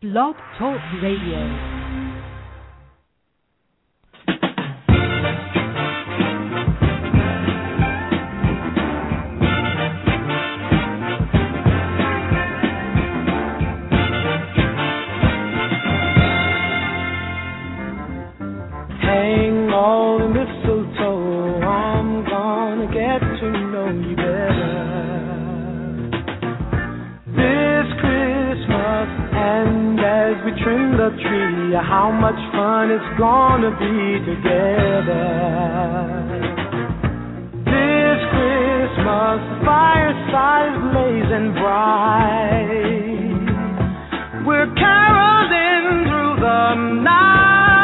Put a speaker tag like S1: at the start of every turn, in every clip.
S1: Blog Talk Radio.
S2: Hang all the mistletoe, I'm gonna get to know you better this Christmas. And as we trim the tree, how much fun it's gonna be together this Christmas. The fireside is blazing bright, we're caroling through the night.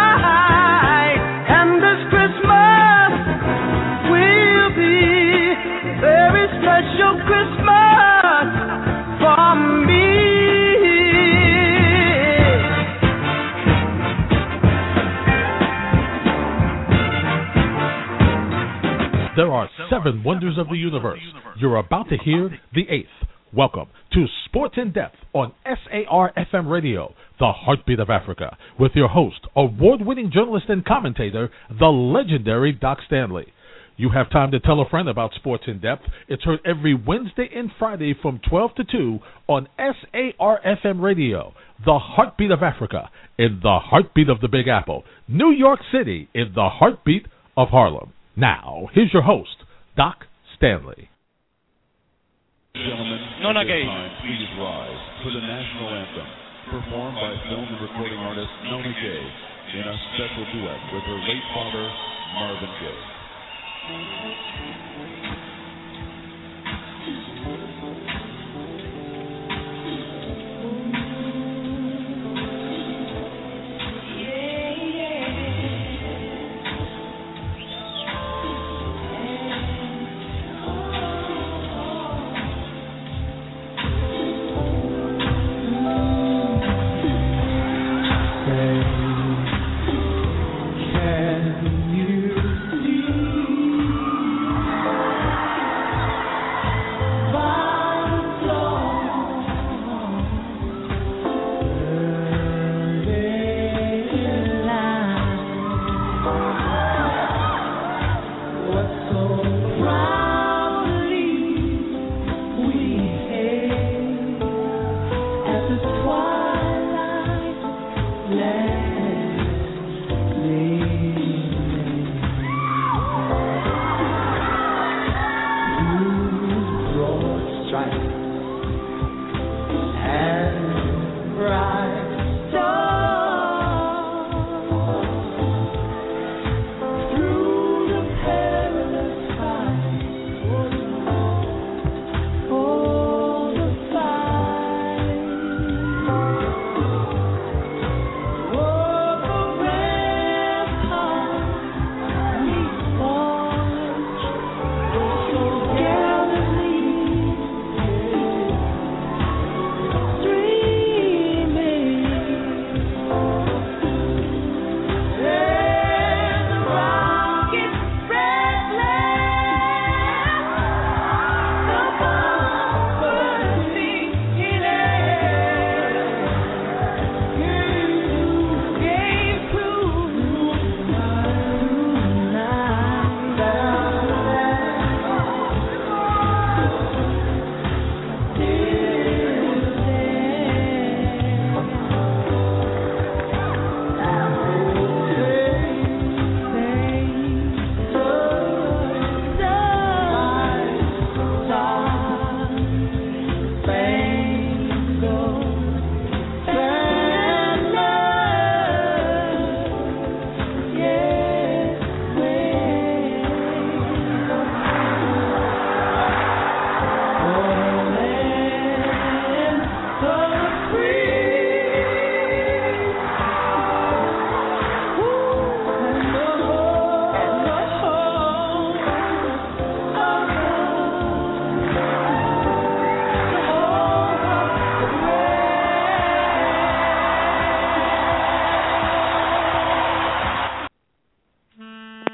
S2: Special Christmas for me.
S3: There are 7 wonders of the universe. You're about to hear the 8th. Welcome to Sports in Depth on SAR-FM Radio, the heartbeat of Africa, with your host, award-winning journalist and commentator, the legendary Doc Stanley. You have time to tell a friend about Sports in Depth. It's heard every Wednesday and Friday from 12 to 2 on SAR-FM Radio, the heartbeat of Africa, in the heartbeat of the Big Apple, New York City, in the heartbeat of Harlem. Now, here's your host, Doc Stanley.
S4: Gentlemen, at this time, please rise for the national anthem, performed by film and recording artist Nona Gaye in a special duet with her late father, Marvin Gaye.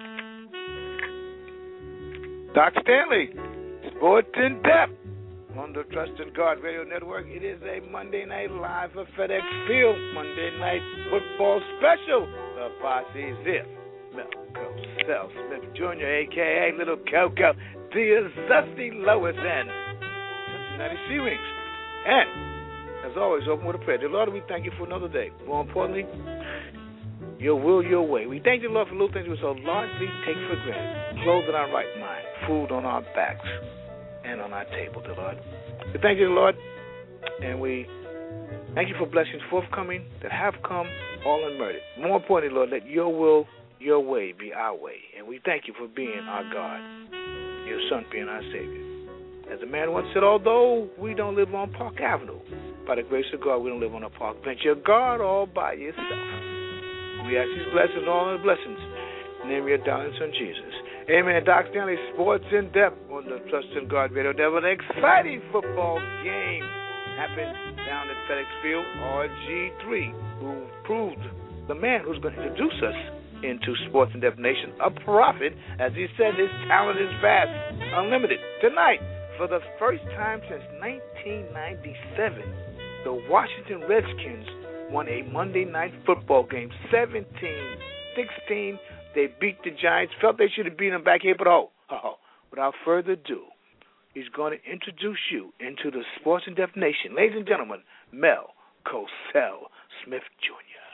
S5: Doc Stanley, Sports in Depth on the Trust in God Radio Network. It is a Monday Night Live for FedEx Field Monday Night Football Special. The Posse Zip, Melco, Sel Smith Jr., a.k.a. Little Coco, the Zesty Lois, and Cincinnati Sea Wings. And, as always, open with a prayer. Dear Lord, we thank you for another day. More importantly, your will, your way. We thank you, Lord, for little things we so largely take for granted. Clothes in our right mind, food on our backs, and on our table, dear Lord. We thank you, Lord, and we thank you for blessings forthcoming that have come all unmerited. More importantly, Lord, let your will, your way be our way. And we thank you for being our God, your Son being our Savior. As a man once said, although we don't live on Park Avenue, by the grace of God, we don't live on a park bench. You're God all by yourself. We ask these blessings, all the blessings. In the name of your darling Son, Jesus. Amen. Doc Stanley, Sports in Depth on the Trust in God Radio. There was an exciting football game happened down at FedEx Field. RG3, who proved the man who's going to introduce us into Sports in Depth Nation, a prophet. As he said, his talent is vast, unlimited. Tonight, for the first time since 1997, the Washington Redskins won a Monday Night Football game, 17-16. They beat the Giants. Felt they should have beaten them back here, but without further ado, he's going to introduce you into the Sports in Depth Nation. Ladies and gentlemen, Mel Cosell Smith Jr.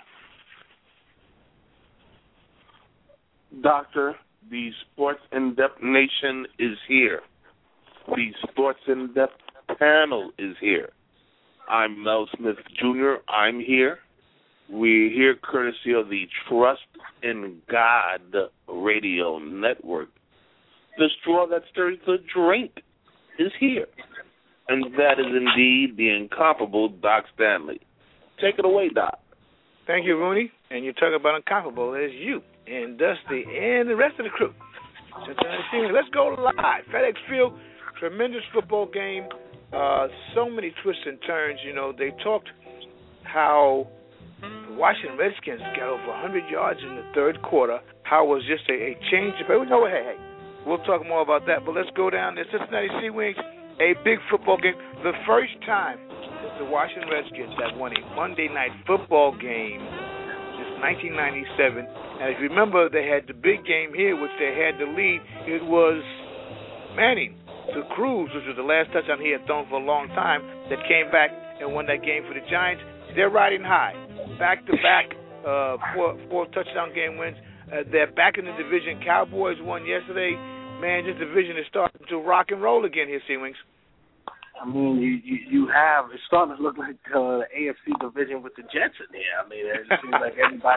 S6: Doctor, the Sports in Depth Nation is here. The Sports in Depth panel is here. I'm Mel Smith Jr. I'm here. We're here courtesy of the Trust in God Radio Network. The straw that stirs the drink is here. And that is indeed the incomparable Doc Stanley. Take it away, Doc.
S5: Thank you, Rooney. And you talk about incomparable as you and Dusty and the rest of the crew. Let's go live. FedEx Field, tremendous football game. So many twists and turns. You know, they talked how the Washington Redskins got over 100 yards in the third quarter. How it was just a change of pace. No, hey, we'll talk more about that. But let's go down to Cincinnati Sea Wings, a big football game. The first time that the Washington Redskins have won a Monday Night Football game since 1997. And if you remember, they had the big game here, which they had the lead. It was Manning to Cruz, which was the last touchdown he had thrown for a long time, that came back and won that game for the Giants. They're riding high. Back-to-back four touchdown game wins. They're back in the division. Cowboys won yesterday. Man, this division is starting to rock and roll again here, Sea Wings.
S7: I mean, you have, it's starting to look like the AFC division with the Jets in there. I mean, it seems like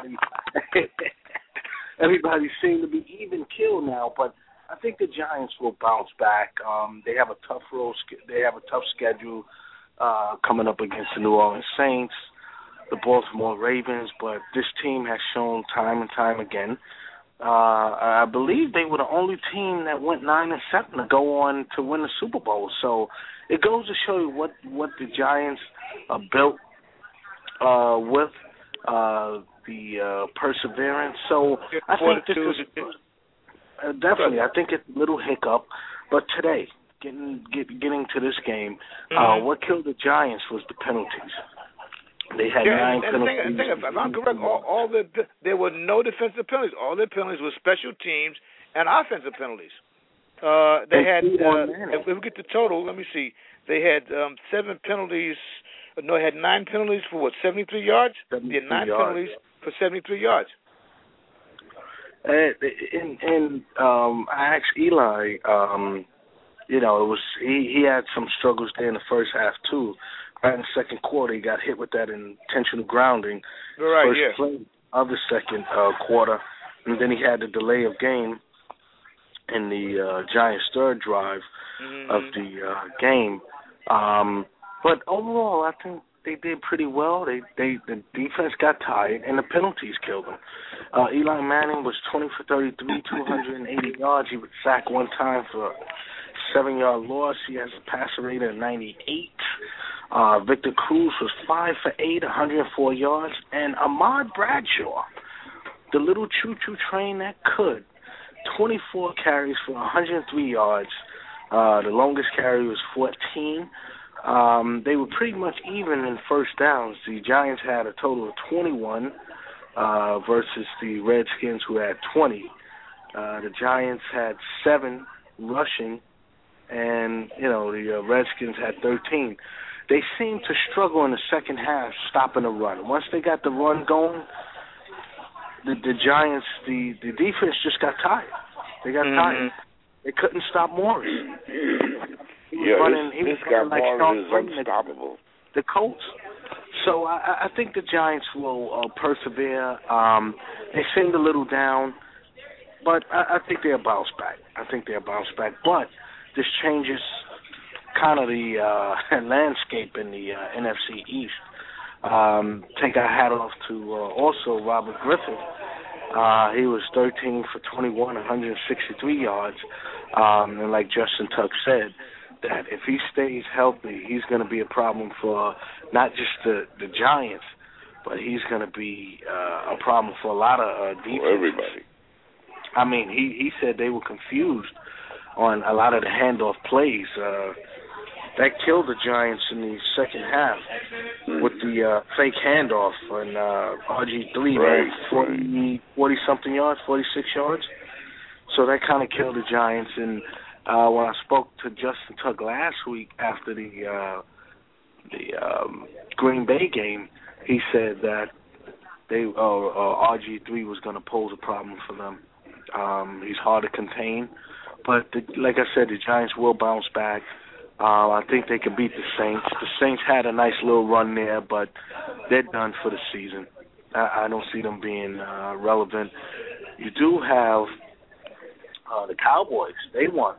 S7: everybody seems to be even killed now, but I think the Giants will bounce back. They have a tough schedule coming up against the New Orleans Saints, the Baltimore Ravens, but this team has shown time and time again. I believe they were the only team that went 9-7 to go on to win the Super Bowl. So it goes to show you what the Giants are built with, the perseverance. So I think this is definitely. I think it's a little hiccup, but today, getting to this game, what killed the Giants was the penalties. They had 9 penalties.
S5: If I'm correct, there were no defensive penalties. All their penalties were special teams and offensive penalties. They had, if we get the total, let me see. They had 7 penalties. No, they had 9 penalties for 73 yards? They had 9 penalties for 73 yards.
S7: And I asked Eli, it was he had some struggles there in the first half too. Right in the second quarter, he got hit with that intentional grounding. First play of the second quarter, and then he had the delay of game in the Giants' third drive of the game. But overall, I think they did pretty well. The defense got tired, and the penalties killed them. Eli Manning was 20 for 33, 280 yards. He was sacked one time for a 7-yard loss. He has a passer rating of 98. Victor Cruz was 5 for 8, 104 yards. And Ahmad Bradshaw, the little choo-choo train that could, 24 carries for 103 yards. The longest carry was 14. They were pretty much even in first downs. The Giants had a total of 21 versus the Redskins, who had 20. The Giants had 7 rushing, and the Redskins had 13. They seemed to struggle in the second half stopping the run. Once they got the run going, the Giants, the defense just got tired. They got tired. They couldn't stop Morris. He was running like
S8: Morris is unstoppable.
S7: The Colts. So I think the Giants will persevere. They seemed a little down, but I think they'll bounce back. But this changes kind of the landscape in the NFC East. Take our hat off to also Robert Griffin. He was 13 for 21, 163 yards. And like Justin Tuck said, that if he stays healthy, he's going to be a problem for not just the Giants, but he's going to be a problem for a lot of defenses.
S8: For everybody.
S7: I mean, he said they were confused on a lot of the handoff plays. That killed the Giants in the second half with the fake handoff and RG3, 40-something yards, 46 yards. So that kind of killed the Giants. And when I spoke to Justin Tuck last week after the Green Bay game, he said that RG3 was going to pose a problem for them. He's hard to contain. But like I said, the Giants will bounce back. I think they can beat the Saints. The Saints had a nice little run there, but they're done for the season. I don't see them being relevant. You do have the Cowboys. They won.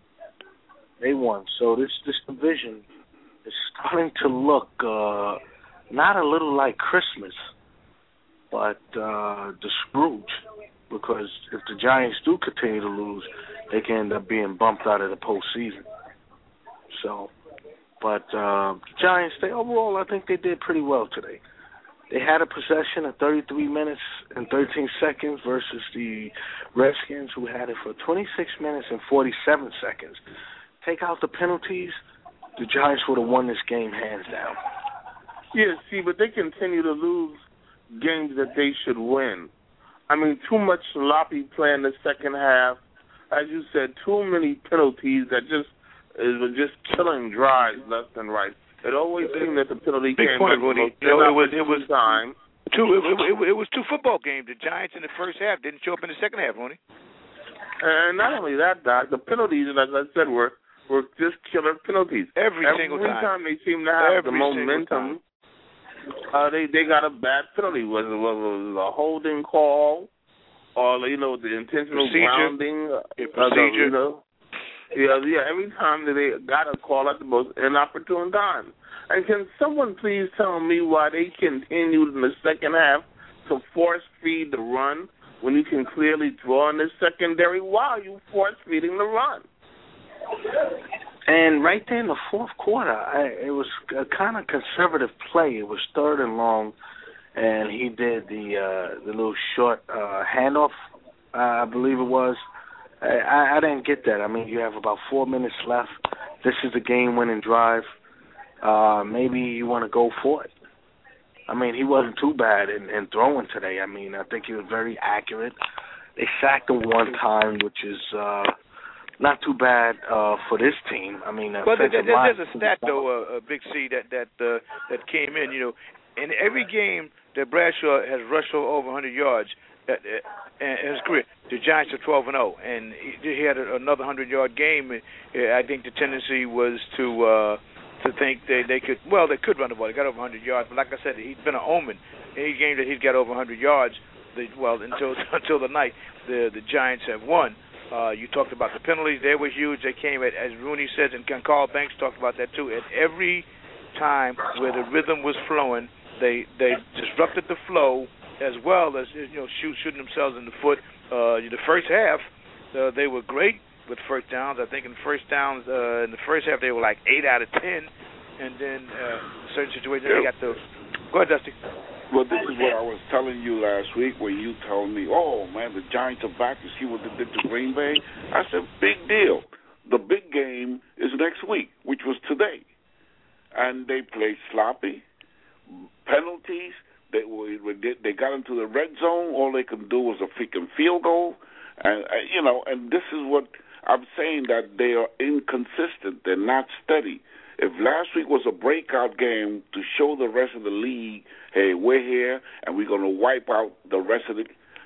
S7: So this division is starting to look not a little like Christmas, but the Scrooge. Because if the Giants do continue to lose, they can end up being bumped out of the postseason. So, but the Giants, overall, I think they did pretty well today. They had a possession of 33 minutes and 13 seconds versus the Redskins, who had it for 26 minutes and 47 seconds. Take out the penalties, the Giants would have won this game hands down.
S6: Yeah, see, but they continue to lose games that they should win. I mean, too much sloppy play in the second half. As you said, too many penalties that were just killing drives left and right. It always seemed that the penalty came
S5: point, Rudy. It was
S6: time.
S5: It was 2 football games. The Giants in the first half didn't show up in the second half, Rudy.
S6: And not only that, Doc, the penalties, as I said, were just killer penalties.
S5: Every single time.
S6: Every time they seem to have the momentum, they got a bad penalty. Was it a holding call, or the intentional grounding?
S5: Procedure.
S6: Yeah. Every time that they got a call at the most inopportune time. And can someone please tell me why they continued in the second half to force feed the run when you can clearly draw in the secondary? Why are you force feeding the run?
S7: And right there in the fourth quarter, it was a kind of conservative play. It was 3rd and long, and he did the little short handoff, I believe it was. I didn't get that. I mean, you have about 4 minutes left. This is a game-winning drive. Maybe you want to go for it. I mean, he wasn't too bad in throwing today. I mean, I think he was very accurate. They sacked him one time, which is not too bad for this team. I mean,
S5: well, there's a stat though, Big C, that came in. In every game that Bradshaw has rushed over 100 yards in his career, the Giants are 12-0, and he had another 100-yard game. I think the tendency was to think they could. Well, they could run the ball. They got over 100 yards, but like I said, he's been an omen. Any game that he's got over 100 yards, until the night, the Giants have won. You talked about the penalties. They were huge. They came at, as Rooney says, and Carl Banks talked about that too, at every time where the rhythm was flowing, they disrupted the flow as well as shooting themselves in the foot. The first half, they were great with first downs. I think in the first half they were like 8 out of 10, and then certain situations they got those. Go ahead, Dusty.
S8: Well, this is what I was telling you last week when you told me, oh, man, the Giants are back. You see what they did to Green Bay? I said, big deal. The big game is next week, which was today. and they played sloppy. Penalties. They got into the red zone. All they could do was a freaking field goal, and and this is what I'm saying, that they are inconsistent. They're not steady. If last week was a breakout game to show the rest of the league, hey, we're here and we're going to wipe out the rest of the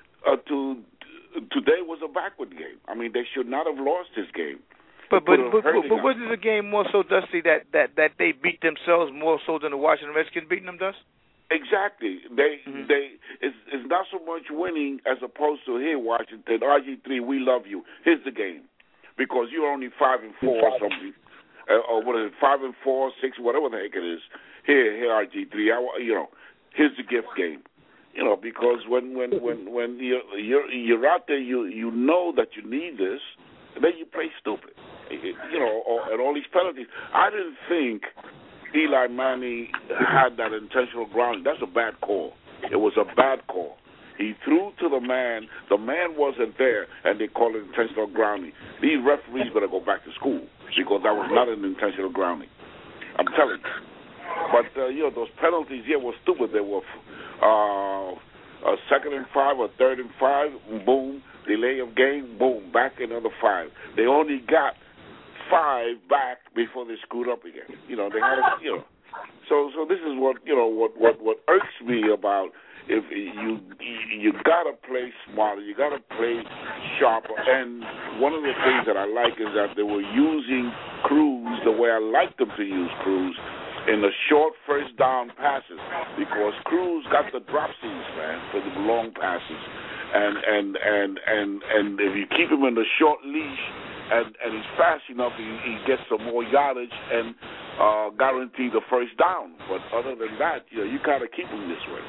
S8: today was a backward game. I mean, they should not have lost this game.
S5: But was it a game more so, Dusty, that they beat themselves more so than the Washington Redskins beating them, Dust?
S8: Exactly. It's not so much winning as opposed to, here, Washington, RG3, we love you. Here's the game, because you're only 5-4 or something, or what is it, 5-4, 6, whatever the heck it is. Here, RG3, here's the gift game. Because when you're out there, you know that you need this, and then you play stupid. And all these penalties. I didn't think Eli Manning had that intentional grounding. That's a bad call. It was a bad call. He threw to the man. The man wasn't there, and they called it intentional grounding. These referees better go back to school, because that was not an intentional grounding. I'm telling you. But, those penalties here were stupid. They were a 2nd and 5, a 3rd and 5, boom, delay of game, boom, back another 5. They only got 5 back before they screwed up again. They had So this is what irks me about, if you gotta play smarter, you gotta play sharper. And one of the things that I like is that they were using Cruz the way I like them to use Cruz, in the short first down passes, because Cruz got the dropsies, man, for the long passes. And if you keep him in the short leash, and he's fast enough, he gets some more yardage and guarantee the first down. But other than that, you gotta keep him this way.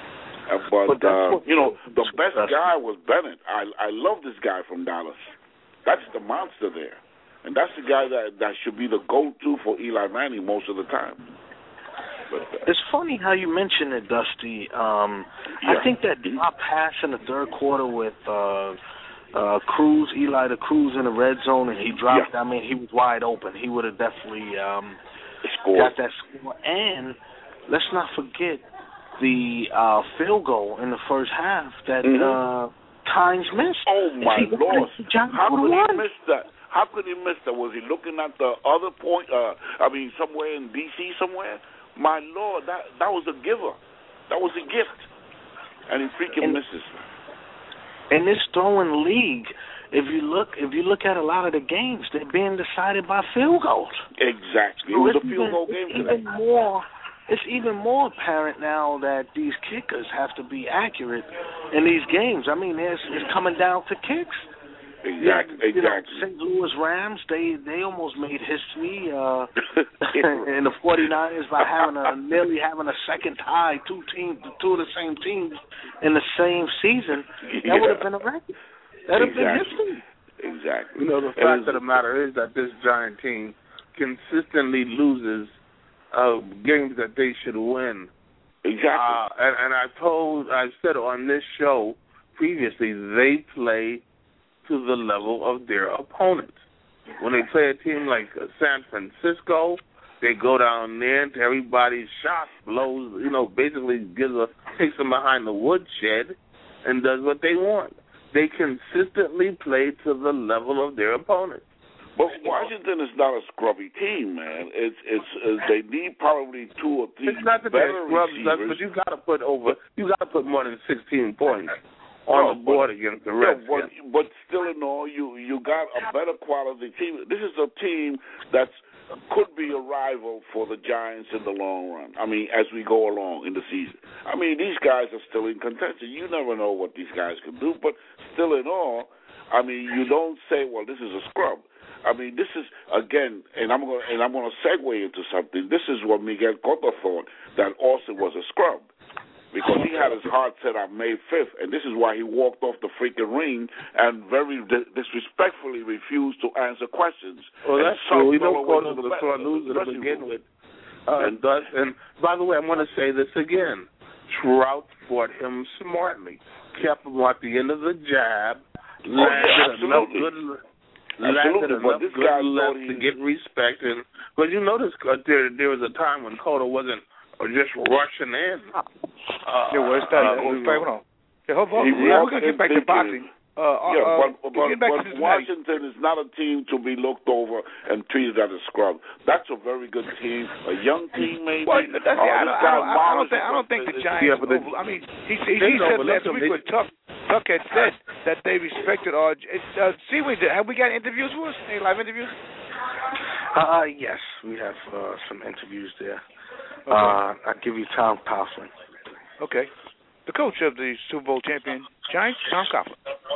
S8: The best guy was Bennett. I love this guy from Dallas. That's the monster there, and that's the guy that should be the go-to for Eli Manning most of the time.
S7: It's funny how you mention it, Dusty. I think that drop pass in the third quarter with Cruz, Eli to Cruz in the red zone, and he dropped. I mean, he was wide open. He would have definitely got that score. And let's not forget the field goal in the first half that Tynes missed.
S8: Oh, my Lord. How could he miss that? How could he miss that? Was he looking at the other point? Somewhere in D.C. somewhere? My Lord, that was a giver. That was a gift. And he freaking misses.
S7: In this throwing league, if you look at a lot of the games, they're being decided by field goals.
S8: Exactly. It was a field goal game today.
S7: It's even more apparent now that these kickers have to be accurate in these games. I mean, it's coming down to kicks.
S8: Exactly.
S7: St. Louis Rams, they almost made history in the 49ers by nearly having a second tie, two of the same teams in the same season. That would have been a record. That would have been history.
S8: Exactly.
S9: The fact of the matter is that this Giant team consistently loses games that they should win.
S8: Exactly.
S9: And I've said on this show previously, they play to the level of their opponents. When they play a team like San Francisco, they go down there to everybody's shot, blows, basically takes them behind the woodshed and does what they want. They consistently play to the level of their opponents.
S8: But Washington is not a scrubby team, man. It's they need probably 2 or 3
S9: It's not that they're scrubs, but you got to put more than 16 points on the board against the Reds.
S8: But still in all, you got a better quality team. This is a team that could be a rival for the Giants in the long run. I mean, as we go along in the season. I mean, these guys are still in contention. You never know what these guys can do, but still in all, I mean, you don't say, well, this is a scrub. I mean, this is, again, and I'm going to segue into something. This is what Miguel Cotto thought, that Austin was a scrub, because he had his heart set on May 5th, and this is why he walked off the freaking ring and very disrespectfully refused to answer questions.
S9: Well, that's true. We don't call him the sore loser to begin with. And by the way, I'm going to say this again. Trout fought him smartly, kept him at the end of the jab, landed enough good.
S8: Absolutely, but this guy
S9: left to get respect. But you notice there was a time when Cotto wasn't just rushing in.
S5: Hold on. We're going to get back to boxing.
S8: But Washington is not a team to be looked over and treated as a scrub. That's a very good team, a young team maybe.
S5: Well, I don't think the Giants. I mean, he said last week when Tuck had said that they respected our. Seaweed, have we got interviews for us? Any live interviews?
S7: Yes, we have some interviews there.
S5: Okay.
S7: I'll give you Tom Coughlin.
S5: Okay. The coach of the Super Bowl champion Giants, Tom Coughlin.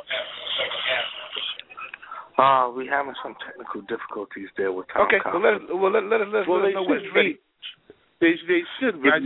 S7: We're having some technical difficulties there with Tom Coughlin.
S5: Okay, let us know when it's ready.
S9: They should beat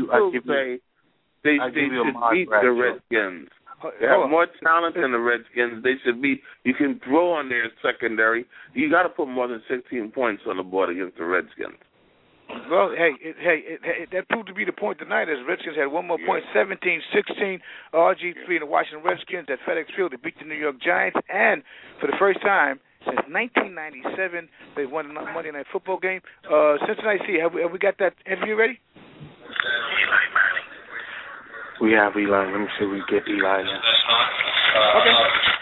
S9: the Redskins. They have more talent than the Redskins. They should be. You can throw on their secondary. You got to put more than 16 points on the board against the Redskins.
S5: Well, that proved to be the point tonight as the Redskins had one more point, 17-16. RG3 and the Washington Redskins at FedEx Field to beat the New York Giants. And for the first time since 1997, they won a Monday Night Football game. Cincinnati C, have we got that interview ready?
S7: We have Eli. Let me see if we get Eli now.
S5: Okay.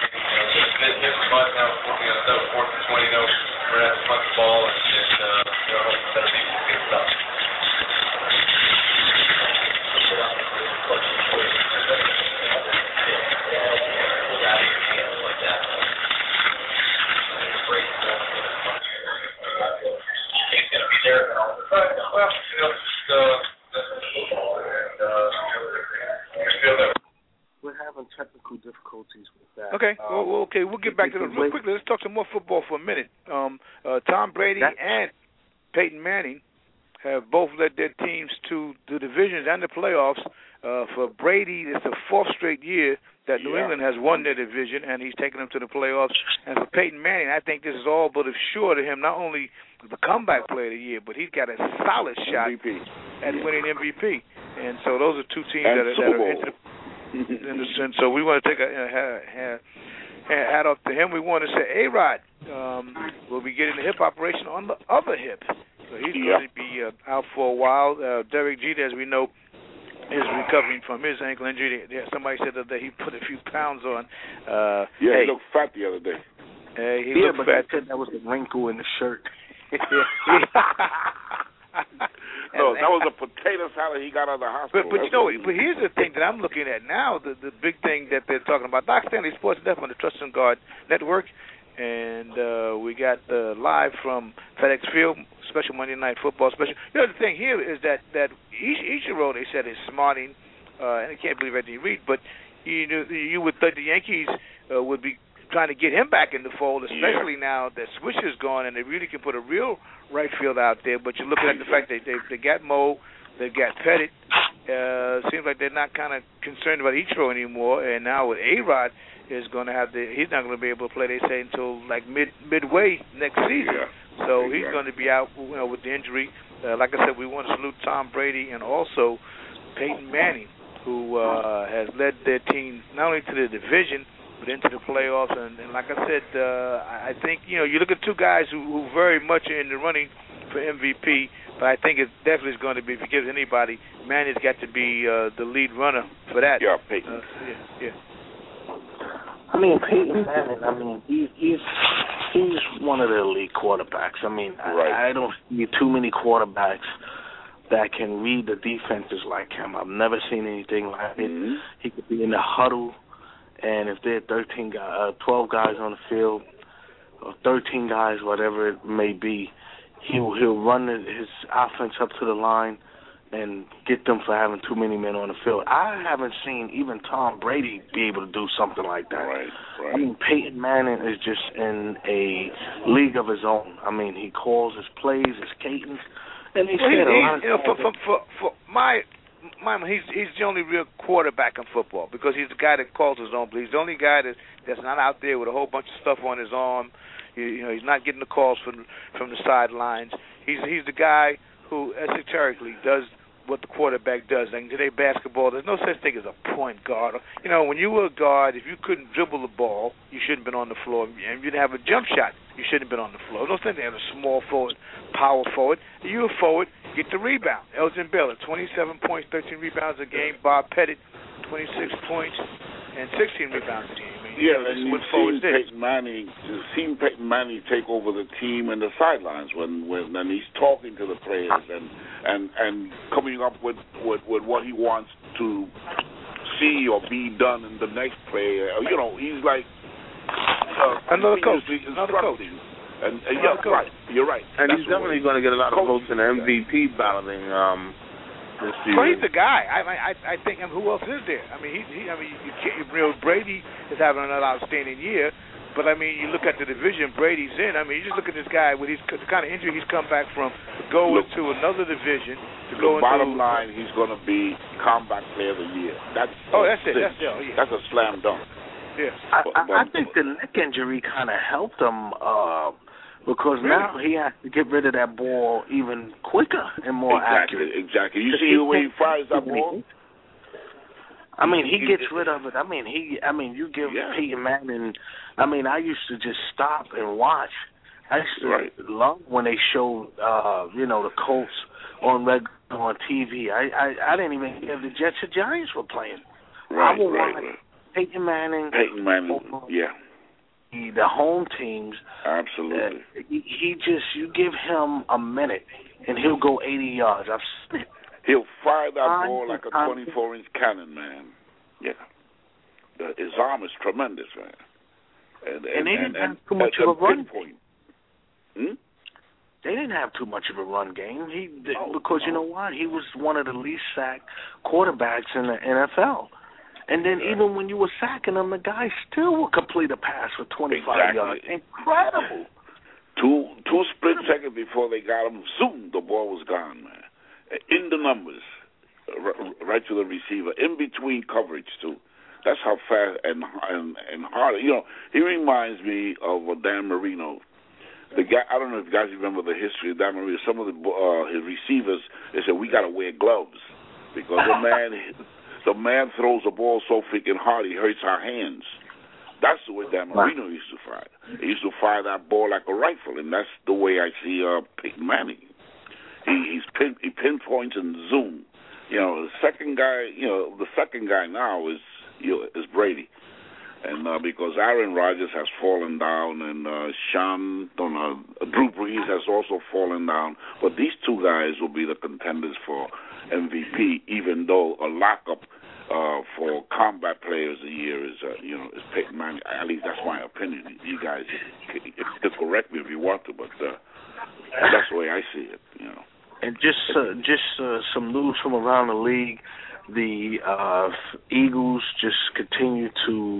S7: We're having technical difficulties with that.
S5: Okay, we'll get back to that real quickly. Let's talk some more football for a minute. Tom Brady and Peyton Manning have both led their teams to the divisions and the playoffs. For Brady, it's the fourth straight year that New England has won their division, and he's taken them to the playoffs. And for Peyton Manning, I think this is all but assured to him not only the comeback player of the year, but he's got a solid shot at winning MVP. And so those are two teams that are into the so we want to take a hat off to him. We want to say A-Rod will be getting the hip operation on the other hip. So he's going to be out for a while. Derek Jeter, as we know, is recovering from his ankle injury. Somebody said that he put a few pounds on.
S8: He looked fat the other day.
S5: He looked fat.
S7: They said that was a wrinkle in the shirt.
S8: No, that was a potato salad he got out of the hospital.
S5: But here's the thing that I'm looking at now, the big thing that they're talking about. Doc Stanley Sports Death on the Trust and Guard Network, and we got live from FedEx Field, special Monday Night Football special. You know, the thing here is that Ichiro, they said, is smarting, and I can't believe Eddie Reed, but you would think the Yankees would be trying to get him back in the fold, especially now that Swisher's gone and they really can put a real right field out there. But you're looking at the fact that they got Mo, they got Pettit. Seems like they're not kind of concerned about Ichiro anymore. And now with A-Rod is going to have he's not going to be able to play, they say, until like midway next season. So he's going to be out, with the injury. Like I said, we want to salute Tom Brady and also Peyton Manning, who has led their team not only to the division but into the playoffs. And like I said, I think, you look at two guys who very much are in the running for MVP, but I think it definitely is going to be, if you give anybody, Manning's got to be the lead runner for that.
S8: Yeah, Peyton.
S7: I mean, Peyton Manning, he's one of the elite quarterbacks. I mean, I don't see too many quarterbacks that can read the defenses like him. I've never seen anything like it. Mm-hmm. He could be in the huddle, and if there are 12 guys on the field, or 13 guys, whatever it may be, he'll run his offense up to the line and get them for having too many men on the field. I haven't seen even Tom Brady be able to do something like that.
S8: Right.
S7: I mean, Peyton Manning is just in a league of his own. I mean, he calls his plays, his cadence, and he's he's the only real quarterback in football because he's the guy that calls his own plays. He's the only guy that's not out there with a whole bunch of stuff on his arm. He's not getting the calls from the sidelines. He's the guy who esoterically does
S5: what the quarterback does. Like today, basketball, there's no such thing as a point guard. You know, when you were a guard, if you couldn't dribble the ball, you shouldn't have been on the floor. And if you didn't have a jump shot, you shouldn't have been on the floor. No such thing as a small forward, power forward. You were forward, get the rebound. Elgin Baylor, 27 points, 13 rebounds a game. Bob Pettit, 26 points and 16 rebounds a game.
S8: And you've seen Peyton Manning take over the team and the sidelines when he's talking to the players and coming up with what he wants to see or be done in the next play. You know, he's like
S5: another coach.
S8: And right, you're right.
S9: And he's definitely going to get a lot of votes in the MVP balloting this year.
S5: Well, he's the guy. I think. Who else is there? I mean, Brady is having another outstanding year. But I mean, you look at the division Brady's in. I mean, you just look at this guy with the kind of injury he's come back from, to go into another division.
S8: Bottom line, he's going to be Comeback Player of the Year. That's it. That's a slam dunk.
S5: Yeah.
S7: I think the neck injury kind of helped him. Because now he has to get rid of that ball even quicker and more accurate.
S8: Exactly. You see the way he fires that ball?
S7: I mean, he gets rid of it. I mean, you give Peyton Manning. I mean, I used to just stop and watch. I used to love when they showed, the Colts on TV. I didn't even give the Jets or Giants were playing. I would watch Peyton Manning. The home teams.
S8: Absolutely.
S7: You give him a minute and he'll go 80 yards. I've seen it.
S8: He'll fire that ball like a 24-inch cannon, man. Yeah. His arm is tremendous, man. And
S7: they didn't have too much of a run
S8: game.
S7: They didn't have too much of a run game. Because you know what? He was one of the least sacked quarterbacks in the NFL. And then even when you were sacking him, the guy still would complete a pass for 25 yards. Incredible.
S8: Two split seconds before they got him, zoom, the ball was gone, man. In the numbers, right to the receiver, in between coverage, too. That's how fast and hard. You know, he reminds me of Dan Marino. The guy, I don't know if you guys remember the history of Dan Marino. Some of his receivers, they said, we got to wear gloves because the man throws the ball so freaking hard he hurts our hands. That's the way Dan Marino used to fire. He used to fire that ball like a rifle, and that's the way I see Peyton Manning. He pinpoints and zoom. You know, the second guy now is Brady, and because Aaron Rodgers has fallen down, and Drew Brees has also fallen down, but these two guys will be the contenders for MVP, even though a lockup for Comeback Players of the Year is Peyton Manning. At least that's my opinion. You guys can correct me if you want to, but that's the way I see it. You know.
S7: And just some news from around the league. The Eagles just continue to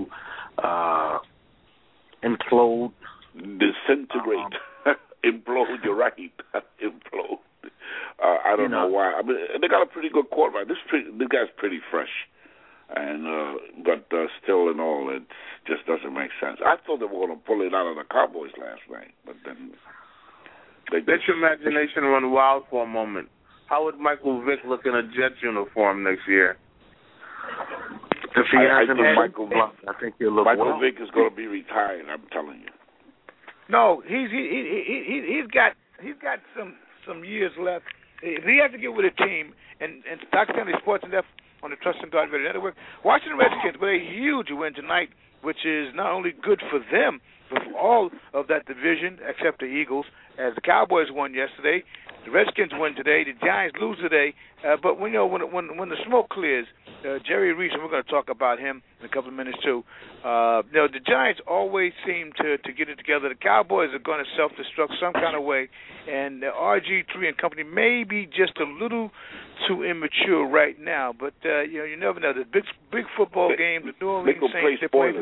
S7: implode.
S8: Disintegrate. Implode, you're right. Implode. I don't know why. I mean, they got a pretty good quarterback. This guy's pretty fresh. But still in all, it just doesn't make sense. I thought they were going to pull it out of the Cowboys last night, but then...
S9: Let your imagination run wild for a moment. How would Michael Vick look in a Jets uniform next year?
S7: If he hasn't I think he'll look
S8: Michael Vick is going to be retired, I'm telling you.
S5: No, he's got some years left. He has to get with a team, and Dr. Stanley Sports and Depth on the Trust and Guard Radio Network. Washington Redskins with a huge win tonight, which is not only good for them, but for all of that division except the Eagles, as the Cowboys won yesterday. The Redskins win today. The Giants lose today. But when the smoke clears, Jerry Reese, and we're going to talk about him in a couple of minutes too. The Giants always seem to get it together. The Cowboys are going to self-destruct some kind of way, and RG3 and company may be just a little too immature right now. But you never know. The big football game, the New Orleans Saints, they play.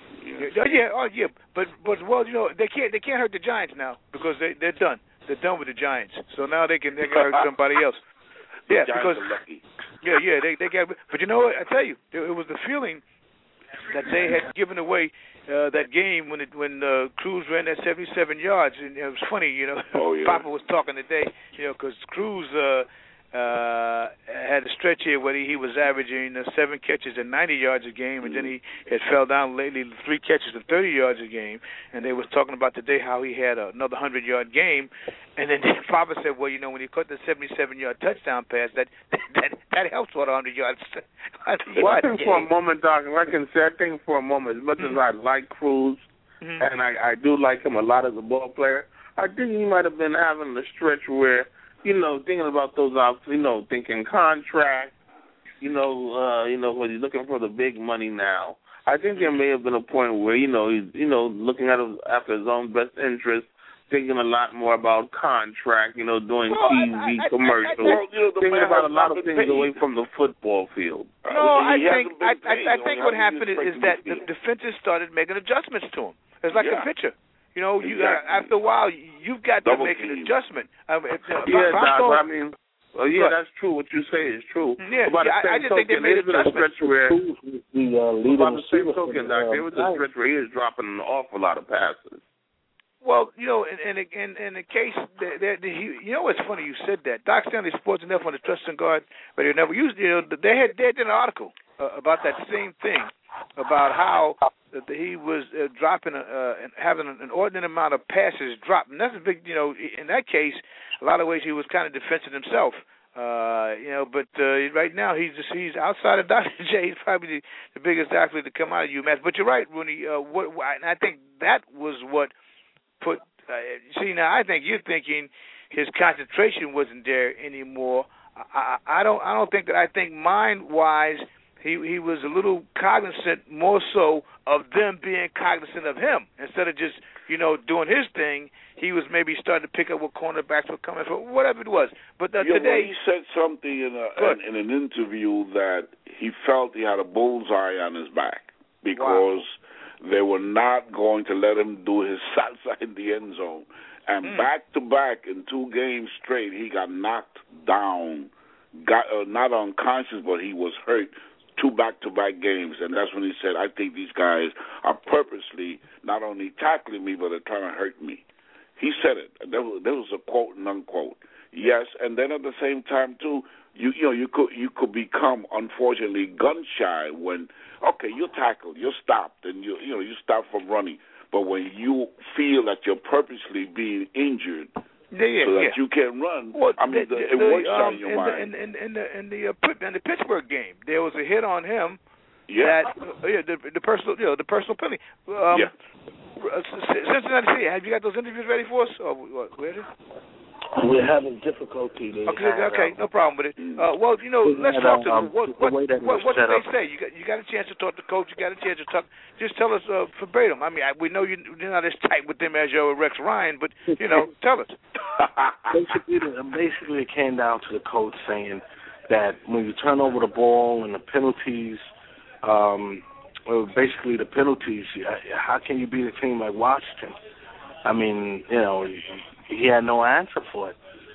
S5: But they can't hurt the Giants now because they're done. They're done with the Giants, so now they can hurt somebody else. Yeah, because they got. But you know what? I tell you, it was the feeling that they had given away that game when Cruz ran that 77 yards, and it was funny,
S8: Oh, yeah.
S5: Papa was talking today, because Cruz had a stretch here where he was averaging 7 catches and 90 yards a game, and then he had fell down lately 3 catches and 30 yards a game. And they was talking about today how he had another 100-yard game. And then Papa said, well, you know, when he caught the 77-yard touchdown pass, that helps with a 100-yard.
S9: Well, I think for a moment, Doc, if I can say, I think for a moment, as much as I like Cruz, and I do like him a lot as a ball player, I think he might have been having a stretch where, you know, thinking about those options, you know, thinking contract, you know, when he's looking for the big money now. I think there may have been a point where, you know, he's, you know, looking at him after his own best interest, thinking a lot more about contract, you know, doing TV commercials, thinking about a lot of things away from the football field.
S5: No, I think what happened is that the defenses started making adjustments to him. It's like a pitcher. You know, after a while, you've got to make an adjustment.
S9: I mean, that's true. What you say is true.
S5: Yeah, I just think they made
S9: a stretch where, about the same token, Doc, there was a stretch where he was dropping an awful lot of passes.
S5: Well, you know, in the case, you know what's funny? You said that. Doc Stanley Sports Enough on the Trust and Guard Radio Network. You know, they did an article about that same thing, about how he was dropping and having an inordinate amount of passes dropped. And that's a big, you know, in that case, a lot of ways he was kind of defending himself. You know, but right now he's outside of Dr. J. He's probably the biggest athlete to come out of UMass. But you're right, Rooney. And I think that was what put. See, now I think you're thinking his concentration wasn't there anymore. I don't think that. I think mind-wise, he was a little cognizant, more so, of them being cognizant of him instead of just, you know, doing his thing. He was maybe starting to pick up what cornerbacks were coming from, whatever it was. But today
S8: he said something in an interview that he felt he had a bullseye on his back because they were not going to let him do his salsa in the end zone. And back-to-back in 2 games straight, he got knocked down, not unconscious, but he was hurt 2 back-to-back games. And that's when he said, I think these guys are purposely not only tackling me, but they're trying to hurt me. He said it. There was a quote and unquote. Yes, and then at the same time, too, you could become, unfortunately, gun-shy when, okay, you're tackled, you're stopped, and you stop from running. But when you feel that you're purposely being injured so that you can run, it works on your mind.
S5: In the Pittsburgh game, there was a hit on him. The personal penalty. Cincinnati, have you got those interviews ready for us? Where is it?
S7: We're having difficulty.
S5: Okay, no problem with it. Well, you know, let's talk to them. What did they say? You got a chance to talk to Coach. You got a chance to talk. Just tell us verbatim. I mean, we know you're not as tight with them as you're with Rex Ryan, but you know, tell us.
S7: Basically, it came down to the coach saying that when you turn over the ball and the penalties, basically the penalties, how can you beat a team like Washington? I mean, you know, he had no answer for it.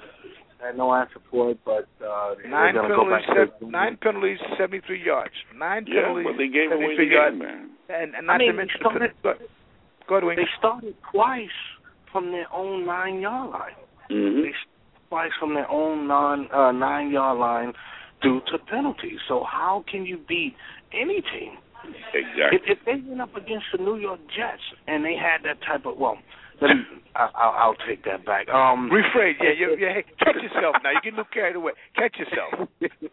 S7: But
S5: 9 penalties, 73 yards. 9 penalties,
S8: but they gave away the game, man.
S5: And not to mention go ahead, Wayne.
S7: They started twice from their own 9-yard line.
S8: Mm-hmm.
S7: They started twice from their own 9-yard line due to penalties. So how can you beat any team?
S8: Exactly.
S7: If they went up against the New York Jets and they had that type of I'll take that back.
S5: Rephrase, hey, catch yourself now. You get a little carried away. Catch yourself.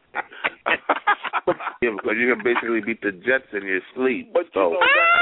S9: Because you can basically beat the Jets in your sleep.
S8: But you know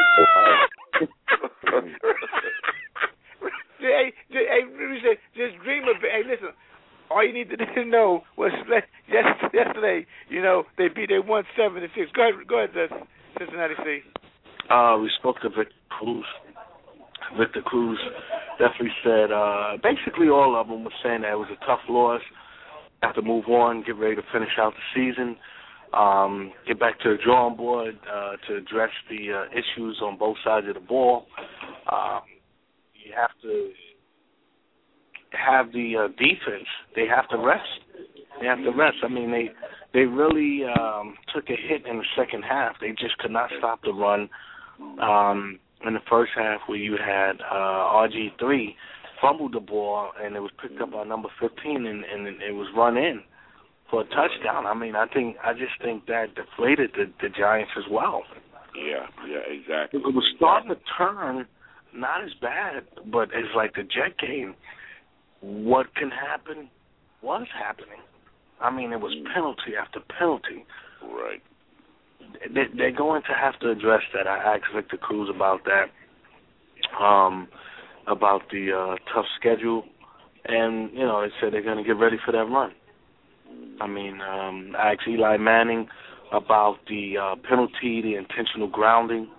S5: just dream of it. Hey, listen. All you need to know was yesterday, you know, they won 7-6. Go ahead, Cincinnati C.
S7: We spoke to Victor Cruz. Victor Cruz definitely said, basically all of them were saying that it was a tough loss. Have to move on, get ready to finish out the season, get back to the drawing board to address the issues on both sides of the ball. You have to have the defense. They have to rest. I mean, they really took a hit in the second half. They just could not stop the run. In the first half, where you had RG3 fumbled the ball and it was picked up by number 15 and it was run in. for a touchdown. I mean, I just think that deflated the Giants as well.
S8: Yeah, exactly.
S7: It was starting to turn, not as bad, but it's like the Jet game. What can happen was happening. I mean, it was penalty after penalty.
S8: Right.
S7: They're going to have to address that. I asked Victor Cruz about that, about the tough schedule, and, you know, they said they're going to get ready for that run. I mean, I asked Eli Manning about the penalty, the intentional grounding,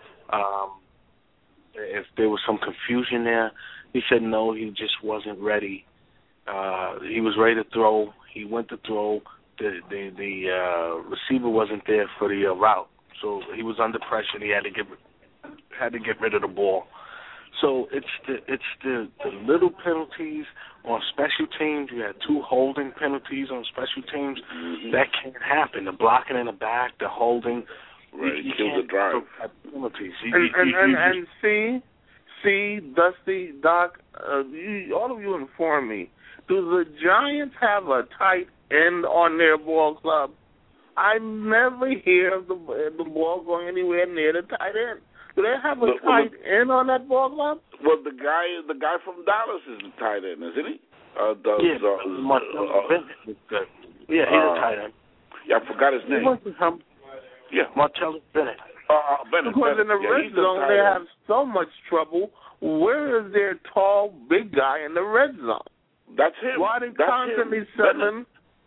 S7: if there was some confusion there. He said no, he just wasn't ready. He was ready to throw. He went to throw. The receiver wasn't there for the route, so he was under pressure. And he had to get rid of the ball. So it's the little penalties on special teams. You had 2 holding penalties on special teams. That can't happen. The blocking in the back, the holding.
S8: Right, you kill the drive.
S7: Penalties.
S9: And see, Dusty, Doc, all of you inform me. Do the Giants have a tight end on their ball club? I never hear of the ball going anywhere near the tight end. Do they have a tight end on that ball club?
S8: Well, the guy from Dallas is the tight end, isn't he?
S7: Martellus Bennett is good. Yeah, he's a tight end.
S8: Yeah, I forgot his name. Yeah,
S7: Martellus Bennett.
S8: Bennett.
S9: Because in the red zone they have so much trouble. Where is their tall, big guy in the red zone?
S8: That's him.
S9: Why are they constantly selling?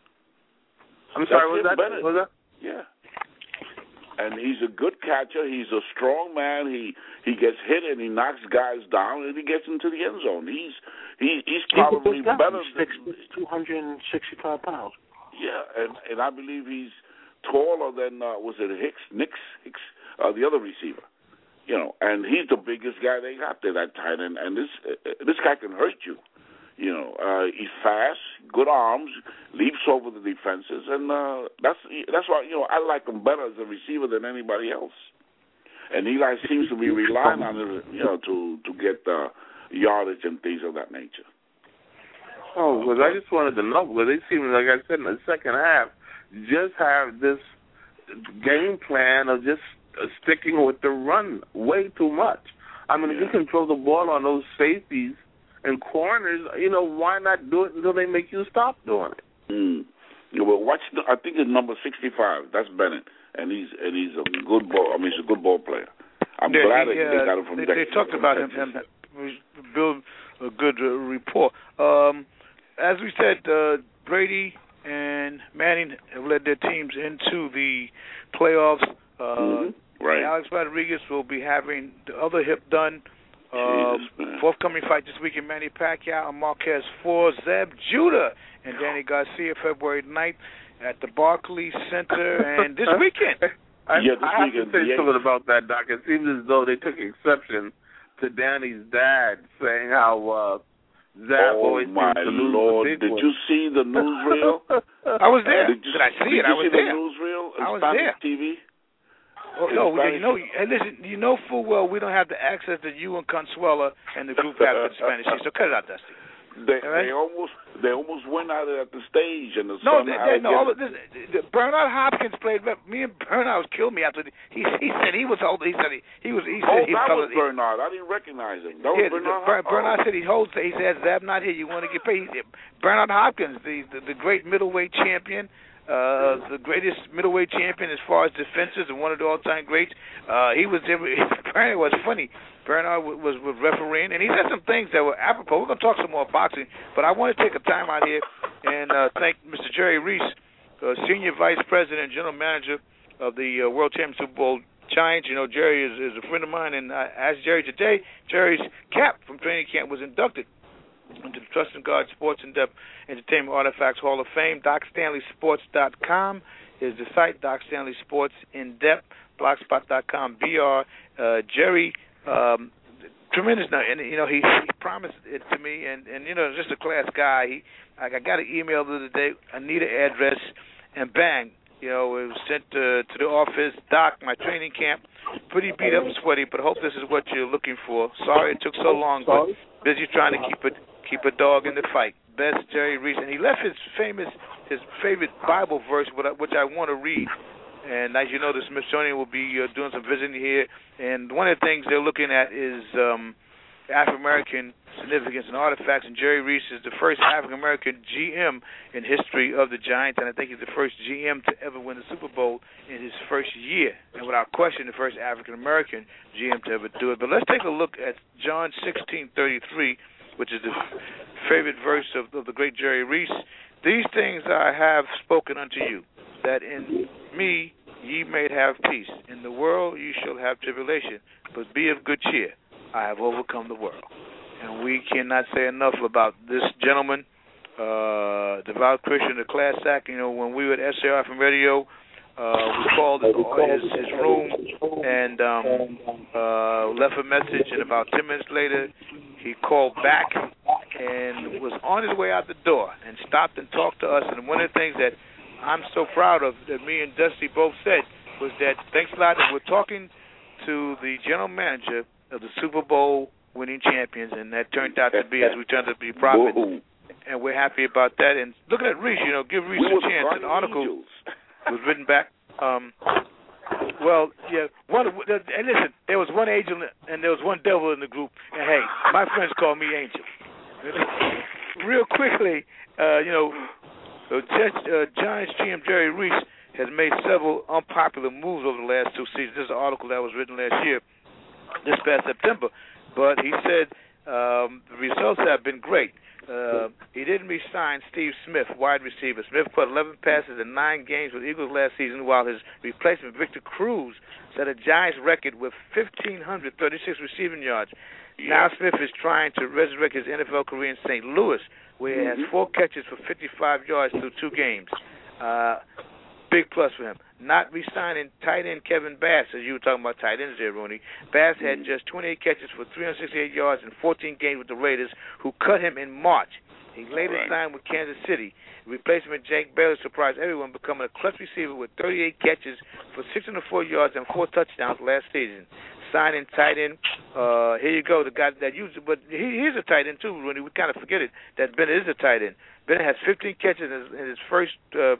S9: I'm sorry, was that?
S8: Yeah. And he's a good catcher. He's a strong man. He gets hit and he knocks guys down and he gets into the end zone. He's probably better.
S7: He's 265 pounds.
S8: Yeah, and I believe he's taller than was it Hicks, the other receiver. You know, and he's the biggest guy they got there, that tight end. And this guy can hurt you. You know, he's fast, good arms, leaps over the defenses, and that's why, you know, I like him better as a receiver than anybody else. And Eli seems to be relying on it, you know, to get yardage and things of that nature.
S9: Oh, because I just wanted to know, because they seem, like I said, in the second half, just have this game plan of just sticking with the run way too much. I mean, if you can throw the ball on those safeties and corners, you know, why not do it until they make you stop doing it?
S8: Yeah, well, I think it's number 65. That's Bennett, and he's a good ball. I mean, he's a good ball player. I'm glad they got him from.
S5: They talked about him build a good rapport. As we said, Brady and Manning have led their teams into the playoffs.
S8: Right.
S5: Alex Rodriguez will be having the other hip done. Forthcoming fight this weekend, Manny Pacquiao and Marquez for Zeb Judah and Danny Garcia, February 9th at the Barclays Center, and this weekend.
S9: I have to say something about that, Doc. It seems as though they took exception to Danny's dad saying how Zeb always seems to lose
S8: Lord.
S9: the big
S8: Did
S9: one.
S8: you see the newsreel?
S5: I was there. Did I see it?
S8: I
S5: was
S8: there.
S5: The
S8: newsreel?
S5: I was there.
S8: TV?
S5: Oh, no, listen, you know full well we don't have the access that you and Consuela and the group have for the Spanish, so cut it out, Dusty.
S8: They almost went out at the stage and the
S5: Bernard Hopkins played. Me and Bernard killed me after he said he was old. He said he was.
S8: That was Bernard. I didn't recognize him. That was Bernard.
S5: Bernard said he holds. He said Zeb not here. You want to get paid? Bernard Hopkins, the great middleweight champion. The greatest middleweight champion as far as defenses and one of the all-time greats. He was there. Bernard was funny. Bernard was refereeing, and he said some things that were apropos. We're going to talk some more boxing, but I want to take a time out here and thank Mr. Jerry Reese, Senior Vice President and General Manager of the World Champion Super Bowl Giants. You know, Jerry is a friend of mine, and I asked Jerry today. Jerry's cap from training camp was inducted into the Trust and Guard Sports In-Depth Entertainment Artifacts Hall of Fame. DocStanleySports.com is the site. Doc Stanley Sports In-Depth, Blogspot.com, Jerry, tremendous. And, you know, he promised it to me, and you know, just a class guy. I got an email the other day. I need an address, and bang, you know, it was sent to the office. Doc, my training camp, pretty beat up and sweaty, but I hope this is what you're looking for. Sorry it took so long, but busy trying to keep a dog in the fight. Best Jerry Reese, and he left his famous his favorite Bible verse, which I want to read. And as you know, the Smithsonian will be doing some visiting here. And one of the things they're looking at is African-American significance and artifacts. And Jerry Reese is the first African-American GM in history of the Giants. And I think he's the first GM to ever win the Super Bowl in his first year. And without question, the first African-American GM to ever do it. But let's take a look at John 16:33, which is the favorite verse of the great Jerry Reese. These things I have spoken unto you, that in me ye may have peace. In the world you shall have tribulation, but be of good cheer. I have overcome the world. And we cannot say enough about this gentleman, devout Christian, the class act. You know, when we were at SAR from radio, we called his room and left a message, and about 10 minutes later, he called back and was on his way out the door and stopped and talked to us. And one of the things that I'm so proud of, that me and Dusty both said, was that thanks a lot that we're talking to the general manager of the Super Bowl winning champions, and that turned out to be, as we turned out to be, profit. And we're happy about that. And looking at Reese, you know, give Reese a chance. An article was written back. Well, yeah. And listen, there was one angel and there was one devil in the group. And hey, my friends call me Angel. Real quickly, you know, Giants GM Jerry Reese has made several unpopular moves over the last two seasons. This is an article that was written last year, this past September. But he said the results have been great. He didn't re-sign Steve Smith, wide receiver. Smith caught 11 passes in 9 games with the Eagles last season, while his replacement, Victor Cruz, set a Giants record with 1,536 receiving yards. Now Smith is trying to resurrect his NFL career in St. Louis, where he has 4 catches for 55 yards through 2 games. Big plus for him. Not re-signing tight end Kevin Bass, as you were talking about tight ends there, Rooney. Bass had just 28 catches for 368 yards in 14 games with the Raiders, who cut him in March. He later signed with Kansas City. Replacement Jake Bailey surprised everyone, becoming a clutch receiver with 38 catches for 604 yards and 4 touchdowns last season. Signing tight end, here you go, the guy that used it, but he's a tight end too, Rooney. We kind of forget it, that Bennett is a tight end. Bennett has 15 catches in his first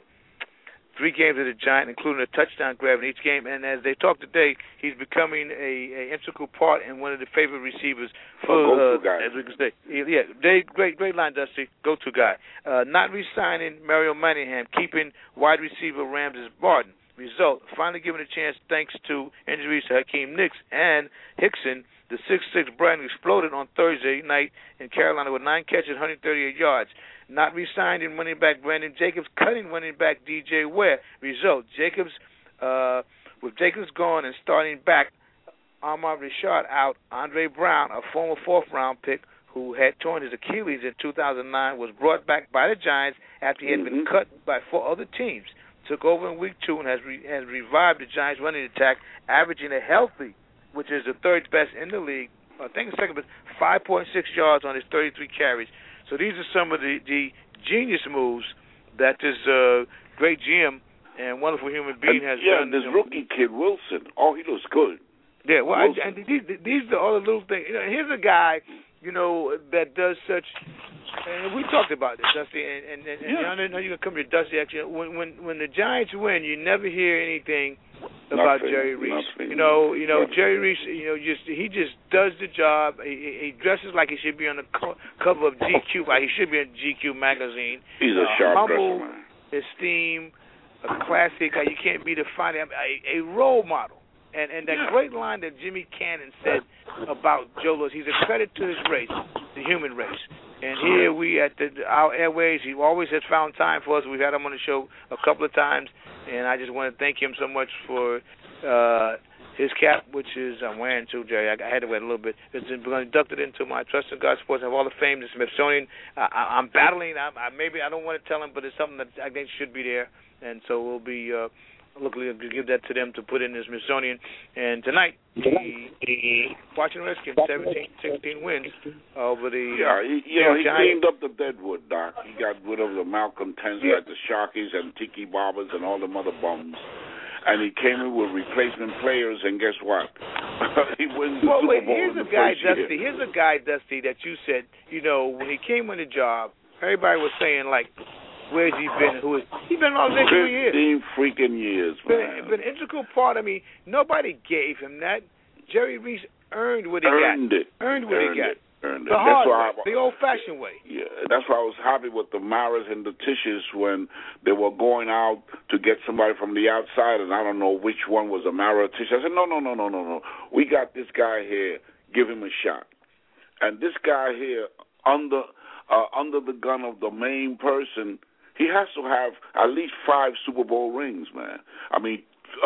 S5: 3 games as a Giant, including a touchdown grab in each game. And as they talk today, he's becoming a integral part and one of the favorite receivers for, as we can say. Yeah, great line, Dusty. Go-to guy. Not re-signing Mario Manningham, keeping wide receiver Ramses Barton. Result, finally given a chance thanks to injuries to Hakeem Nicks and Hickson. The 6'6" Brighton exploded on Thursday night in Carolina with 9 catches, 138 yards. Not re-signed in running back Brandon Jacobs, cutting running back DJ Ware. Result, with Jacobs gone and starting back Ahmad Rashad out, Andre Brown, a former 4th-round pick who had torn his Achilles in 2009, was brought back by the Giants after he had been cut by 4 other teams. Took over in week 2 and has revived the Giants' running attack, averaging a healthy, which is the 3rd best in the league, I think the 2nd best, 5.6 yards on his 33 carries. So these are some of the genius moves that this great GM and wonderful human being has done.
S8: Yeah, this rookie kid, Wilson, he looks good.
S5: Yeah, well, and these are all the little things. You know, here's a guy, you know, that does such. And we talked about this, Dusty, and I know you're gonna come to Dusty. Actually, when the Giants win, you never hear anything about Jerry Reese. You know, Jerry Reese. You know, he just does the job. He dresses like he should be on the cover of GQ. Like he should be in GQ magazine.
S8: He's a sharp
S5: humble,
S8: dresser, man.
S5: Esteem, a classic. You can't be defined. A role model. And that great line that Jimmy Cannon said about Joe Louis, he's a credit to his race, the human race. And here we at our airways, he always has found time for us. We've had him on the show a couple of times, and I just want to thank him so much for his cap, which is I'm wearing too, Jerry. I had to wear it a little bit. It's been inducted into my Trust in God Sports Hall of Fame, the Smithsonian. I'm battling. Maybe I don't want to tell him, but it's something that I think should be there, and so we'll be. Luckily, I'll give that to them to put in the Smithsonian. And tonight, the Washington Redskins 17-16 wins over the
S8: he cleaned up the Deadwood, Doc. He got rid of the malcontents like the Sharkies and Tiki Barbers and all them other bums. And he came in with replacement players, and guess what? He wins the Super Bowl
S5: here's
S8: in the
S5: a guy,
S8: first year.
S5: Dusty. Here's a guy, Dusty, that you said, you know, when he came on the job, everybody was saying, like, Where's he been? He's been in the organization for years.
S8: 15 freaking years, man.
S5: Been an integral part. I mean, nobody gave him that. Jerry Reese earned what he got. Earned what he got. The hard way, the old-fashioned way.
S8: Yeah, that's why I was happy with the Maras and the Tisches when they were going out to get somebody from the outside, and I don't know which one was a Mara or Tisch. I said, no. We got this guy here. Give him a shot. And this guy here, under the gun of the main person, he has to have at least 5 Super Bowl rings, man. I mean,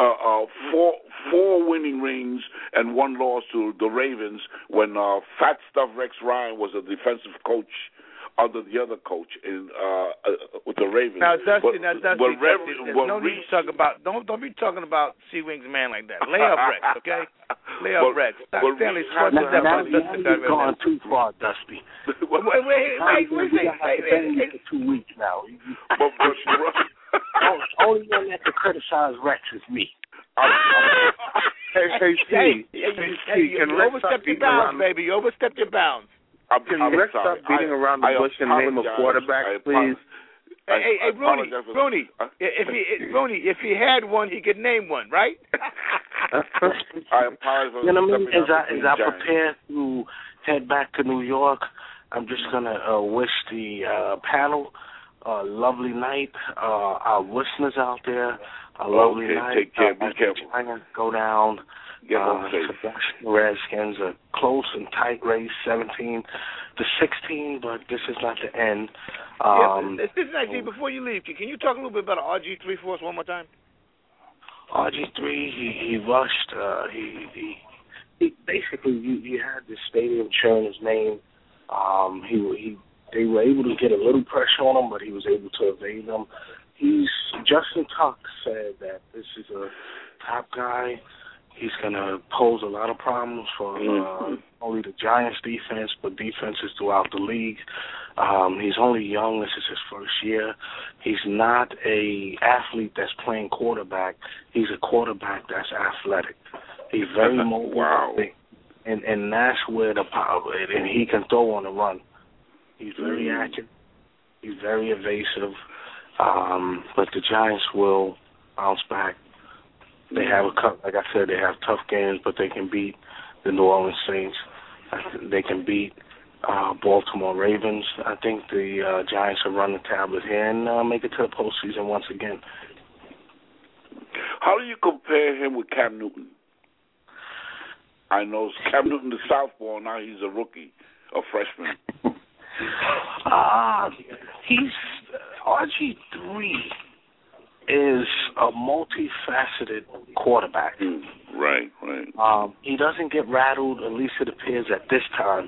S8: 4 winning rings and 1 loss to the Ravens when Fat Stuff Rex Ryan was a defensive coach under the other coach with the Ravens.
S5: Now, Dusty, there's no need to talk about. Don't be talking about Sea Wings man like that. Lay up Rex, okay? Lay up Rex. Stanley Schwartz is
S7: now you've gone too far, Dusty.
S5: Wait.
S7: 2 weeks now. Only one that can criticize Rex is me.
S5: Hey, you overstepped your bounds, baby. You overstepped your bounds.
S9: Can Rex stop beating around the bush and name a quarterback, please?
S5: Hey, Rooney. If he had one, he could name one, right?
S8: I apologize.
S7: You know what I mean? As I prepare to head back to New York, I'm just gonna wish the panel a lovely night. Our listeners out there, a lovely night.
S8: Take care. Be careful.
S7: Go down. The Redskins, a close and tight race, 17-16, but this is not the end.
S5: This is actually, before you leave, can you talk a little bit about RG3 for us one more time?
S7: RG3, he rushed. He basically, you had the stadium cheering his name. They were able to get a little pressure on him, but he was able to evade them. Justin Tuck said that this is a top guy. He's going to pose a lot of problems for only the Giants' defense, but defenses throughout the league. He's only young. This is his first year. He's not an athlete that's playing quarterback. He's a quarterback that's athletic. He's very mobile.
S8: Wow.
S7: And that's where the power is. And he can throw on the run. He's very accurate. He's very evasive. But the Giants will bounce back. They have like I said, they have tough games, but they can beat the New Orleans Saints. They can beat Baltimore Ravens. I think the Giants will run the tablet here and make it to the postseason once again.
S8: How do you compare him with Cam Newton? I know Cam Newton, the southpaw, now he's a rookie, a freshman.
S7: He's RG3 is a multifaceted quarterback.
S8: Right.
S7: He doesn't get rattled, at least it appears at this time.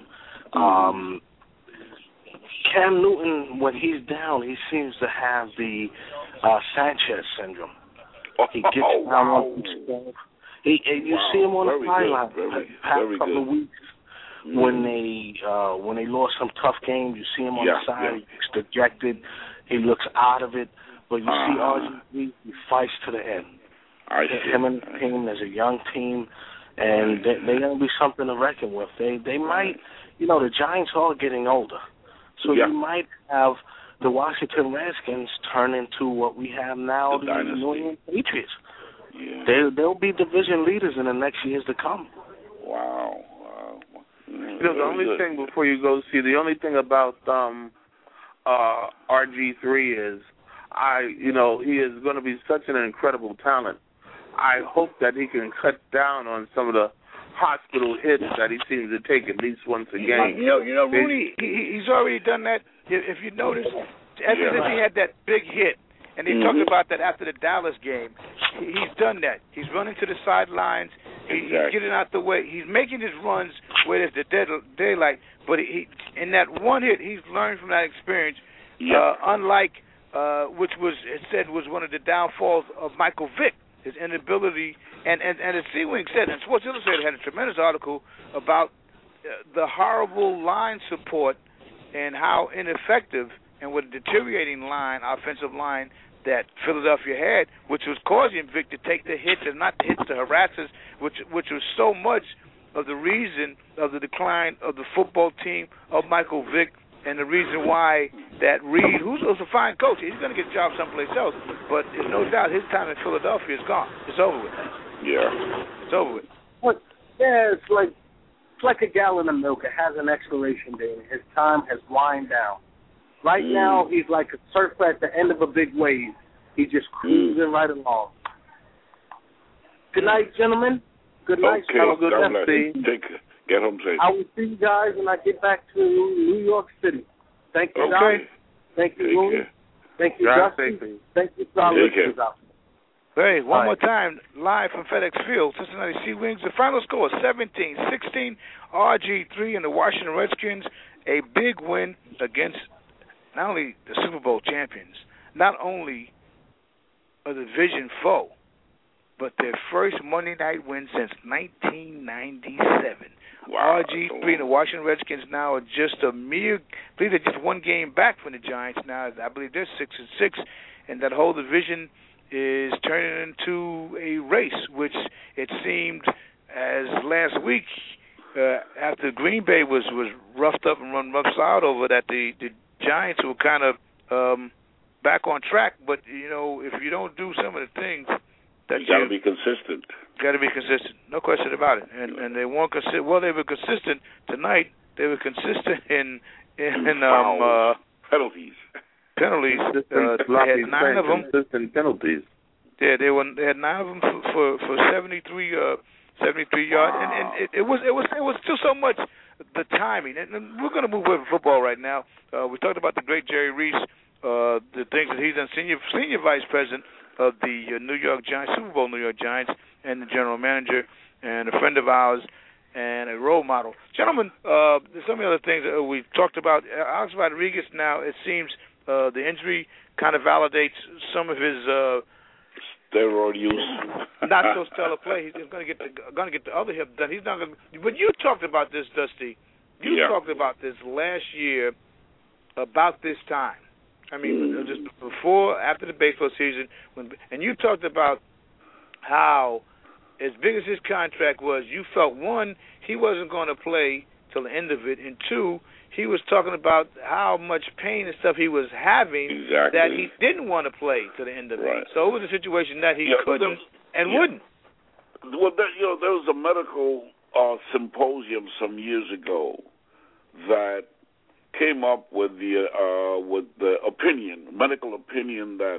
S7: Cam Newton, when he's down, he seems to have the Sanchez syndrome. He gets down on himself. You see him on the sideline past couple of weeks when they lost some tough games. You see him on the side. He looks dejected. He looks out of it. But you see RG3, he fights to the end. Him and the team as a young team, and they're going to be something to reckon with. They might, the Giants are getting older. So you might have the Washington Redskins turn into what we have now, the New England Patriots. Yeah. They'll be division leaders in the next years to come.
S8: Wow.
S9: The only thing before you go, the only thing about RG3 is, he is going to be such an incredible talent. I hope that he can cut down on some of the hospital hits that he seems to take at least once a game.
S5: Rooney, he's already done that. If you notice, ever since he had that big hit, and they talked about that after the Dallas game, he's done that. He's running to the sidelines. He's getting out the way. He's making his runs where there's the daylight. But in that one hit, he's learned from that experience. Unlike which it said was one of the downfalls of Michael Vick, his inability. And as Sea-Wing said, and Sports Illustrated had a tremendous article about the horrible line support and how ineffective and what a deteriorating offensive line that Philadelphia had, which was causing Vick to take the hits and not the hits to harass us, which was so much of the reason of the decline of the football team of Michael Vick and the reason why that Reed, who's a fine coach, he's going to get a job someplace else, but there's no doubt his time in Philadelphia is gone. It's over with.
S8: Yeah.
S5: It's over with.
S7: But, yeah, it's like a gallon of milk. It has an expiration date. His time has wind down. Right now, he's like a surfer at the end of a big wave. He's just cruising right along. Good night, gentlemen. Good night.
S8: Okay.
S7: Have a good
S8: God
S7: day.
S8: Get home safe.
S7: I will see you guys when I get back to New York City. Thank you, guys.
S8: Okay.
S7: Thank you, Louis. Thank you, Justin. Thank you to our listeners out
S5: there. Hey, one more time, live from FedEx Field, Cincinnati Sea Wings. The final score, 17-16, RG3 and the Washington Redskins. A big win against not only the Super Bowl champions, not only a division foe, but their first Monday night win since 1997.
S8: Wow.
S5: RG3 and the Washington Redskins now are just a mere, I believe they're just one game back from the Giants now. I believe they're 6-6, and that whole division is turning into a race, which it seemed as last week after Green Bay was roughed up and run roughside over, that the Giants were kind of back on track. But, you know, if you don't do some of the things that
S8: you got to be consistent.
S5: Got to be consistent, no question about it. And they weren't consistent. Well, they were consistent tonight. They were consistent in
S8: penalties.
S5: They had 9 of them.
S9: Consistent penalties.
S5: Yeah, they had 9 of them for 73 yards, and it was still so much the timing. And we're going to move away from football right now. We talked about the great Jerry Reese, the things that he's done, senior vice president of the New York Giants, Super Bowl New York Giants, and the general manager, and a friend of ours, and a role model. Gentlemen, there's so many other things that we talked about. Alex Rodriguez now, it seems the injury kind of validates some of his
S8: steroid use.
S5: Not so stellar play. He's going to get the other hip done. He's not going. But you talked about this, Dusty. You talked about this last year about this time. I mean, just after the baseball season, and you talked about how, as big as his contract was, you felt, one, he wasn't going to play till the end of it, and two, he was talking about how much pain and stuff he was having that he didn't want to play to the end of it. So it was a situation that he couldn't and wouldn't.
S8: Well, there was a medical symposium some years ago that came up with the medical opinion that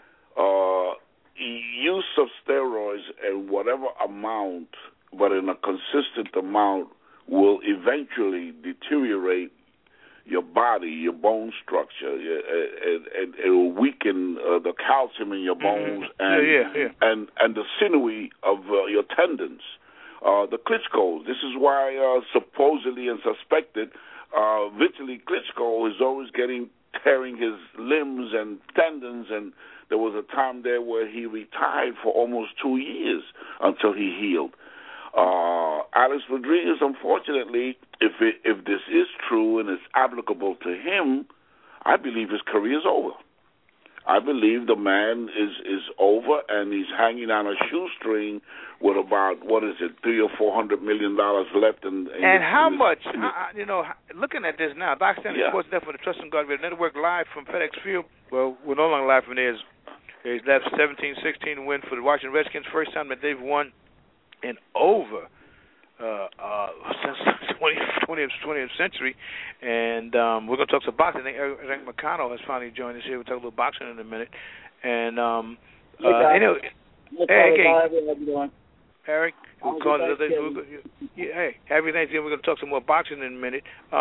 S8: use of steroids in whatever amount, but in a consistent amount, will eventually deteriorate your body, your bone structure. It will weaken the calcium in your bones and the sinewy of your tendons. The Klitschko. This is why supposedly and suspected Vitaly Klitschko is always tearing his limbs and tendons, and there was a time there where he retired for almost 2 years until he healed. Alex Rodriguez, unfortunately, if this is true and it's applicable to him, I believe his career is over. I believe the man is over, and he's hanging on a shoestring with about, $300 or $400 million left. And
S5: how much? Looking at this now, Doc Stanley Sports Net for the Trust and God Radio Network, live from FedEx Field. Well, we're no longer live from there. He's left 17-16 win for the Washington Redskins, first time that they've won in over since the 20th century. And we're going to talk some boxing. I think Eric McConnell has finally joined us here. We'll talk a little boxing in a minute. And Eric, hey, happy Thanksgiving. We're going to talk some more boxing in a minute.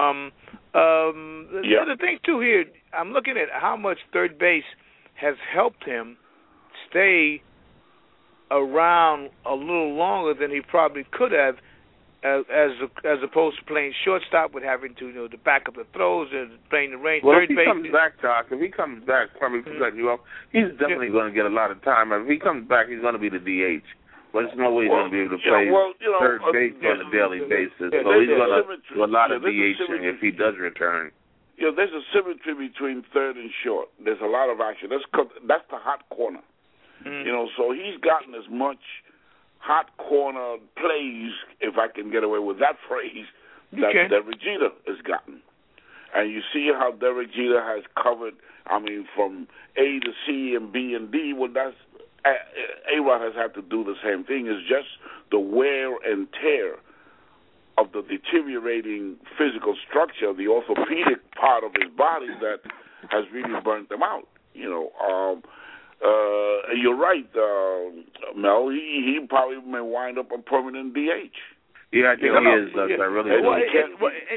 S5: The other thing too here, I'm looking at how much third base has helped him stay around a little longer than he probably could have, as opposed to playing shortstop with having to to back up the throws and playing the range.
S9: Well,
S5: third
S9: if he comes back, Doc, probably cutting you off, he's definitely going to get a lot of time. If he comes back, he's going to be the DH. But there's no way he's going to be able to play third base on a daily basis. So he's going to do a lot of DHing if he does return.
S8: There's a symmetry between third and short. There's a lot of action. That's the hot corner. So he's gotten as much hot corner plays, if I can get away with that phrase, that Regina has gotten. And you see how Derek Jeter has covered, I mean, from A to C and B and D. Well, that's A-Rod has had to do the same thing. It's just the wear and tear of the deteriorating physical structure, the orthopedic part of his body that has really burnt them out. You know, you're right, Mel. He probably may wind up a permanent DH.
S9: Yeah, I think he is. I really do.
S8: If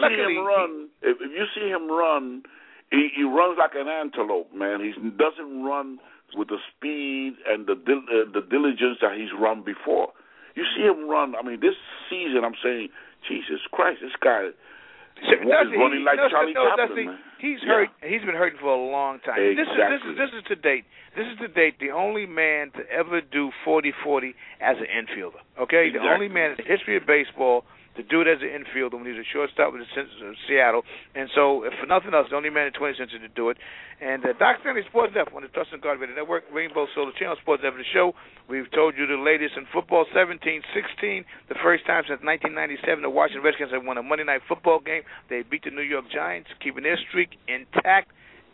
S8: you see him run, he runs like an antelope, man. He doesn't run with the speed and the diligence that he's run before. You see him run. I mean, this season, I'm saying, Jesus Christ, this guy is running like Charlie Chaplin, man.
S5: He's hurt. He's been hurting for a long time.
S8: Exactly.
S5: This is to date. This is to date the only man to ever do 40-40 as an infielder. Okay,
S8: Exactly.
S5: The only man in the history of baseball to do it as an infielder when he was a shortstop with the Seattle. And so, if for nothing else, the only man in the 20th century to do it. And Dr. Stanley Sports Network on the Trust and Guard Radio Network, Rainbow Solar Channel Sports Network, the show. We've told you the latest in football, 17-16, the first time since 1997 the Washington Redskins have won a Monday Night Football game. They beat the New York Giants, keeping their streak intact.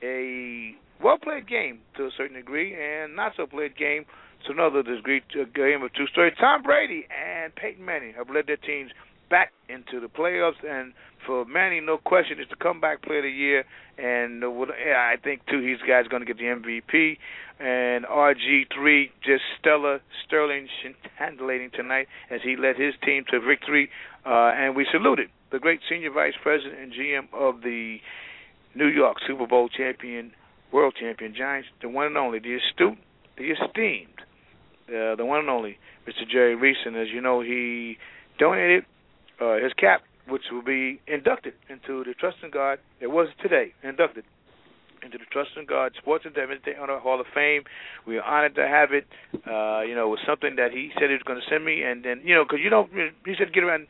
S5: A well-played game to a certain degree, and not-so-played game to another degree, a game of two stories. Tom Brady and Peyton Manning have led their teams back into the playoffs, and for Manning, no question, it's the comeback player of the year, and I think, too, he's guys going to get the MVP, and RG3 just stellar, sterling, scintillating tonight as he led his team to victory, and we saluted the great senior vice president and GM of the New York Super Bowl champion, world champion Giants, the one and only, the astute, the esteemed, the one and only Mr. Jerry Reese, and as you know, he donated his cap, which will be inducted into the Trust and Guard. It was today, inducted into the Trust and Guard Sports and Entertainment Honor Hall of Fame. We are honored to have it. It was something that he said he was going to send me, and then, because he said get around,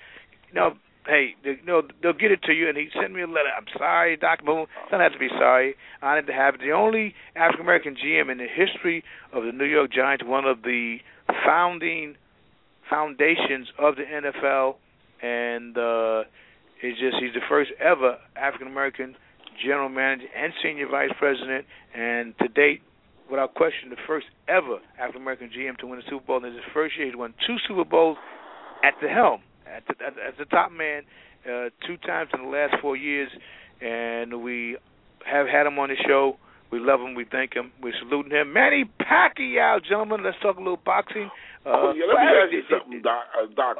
S5: hey, they'll get it to you, and he sent me a letter. I'm sorry, Dr. Boone. Don't have to be sorry. Honored to have it. The only African-American GM in the history of the New York Giants, one of the foundations of the NFL, and he's the first ever African-American general manager and senior vice president, and to date, without question, the first ever African-American GM to win a Super Bowl. In his first year, he won 2 Super Bowls at the helm, as the top man, 2 times in the last 4 years, and we have had him on the show. We love him. We thank him. We're saluting him. Manny Pacquiao, gentlemen. Let's talk a little boxing.
S8: Let me ask you something, Doc.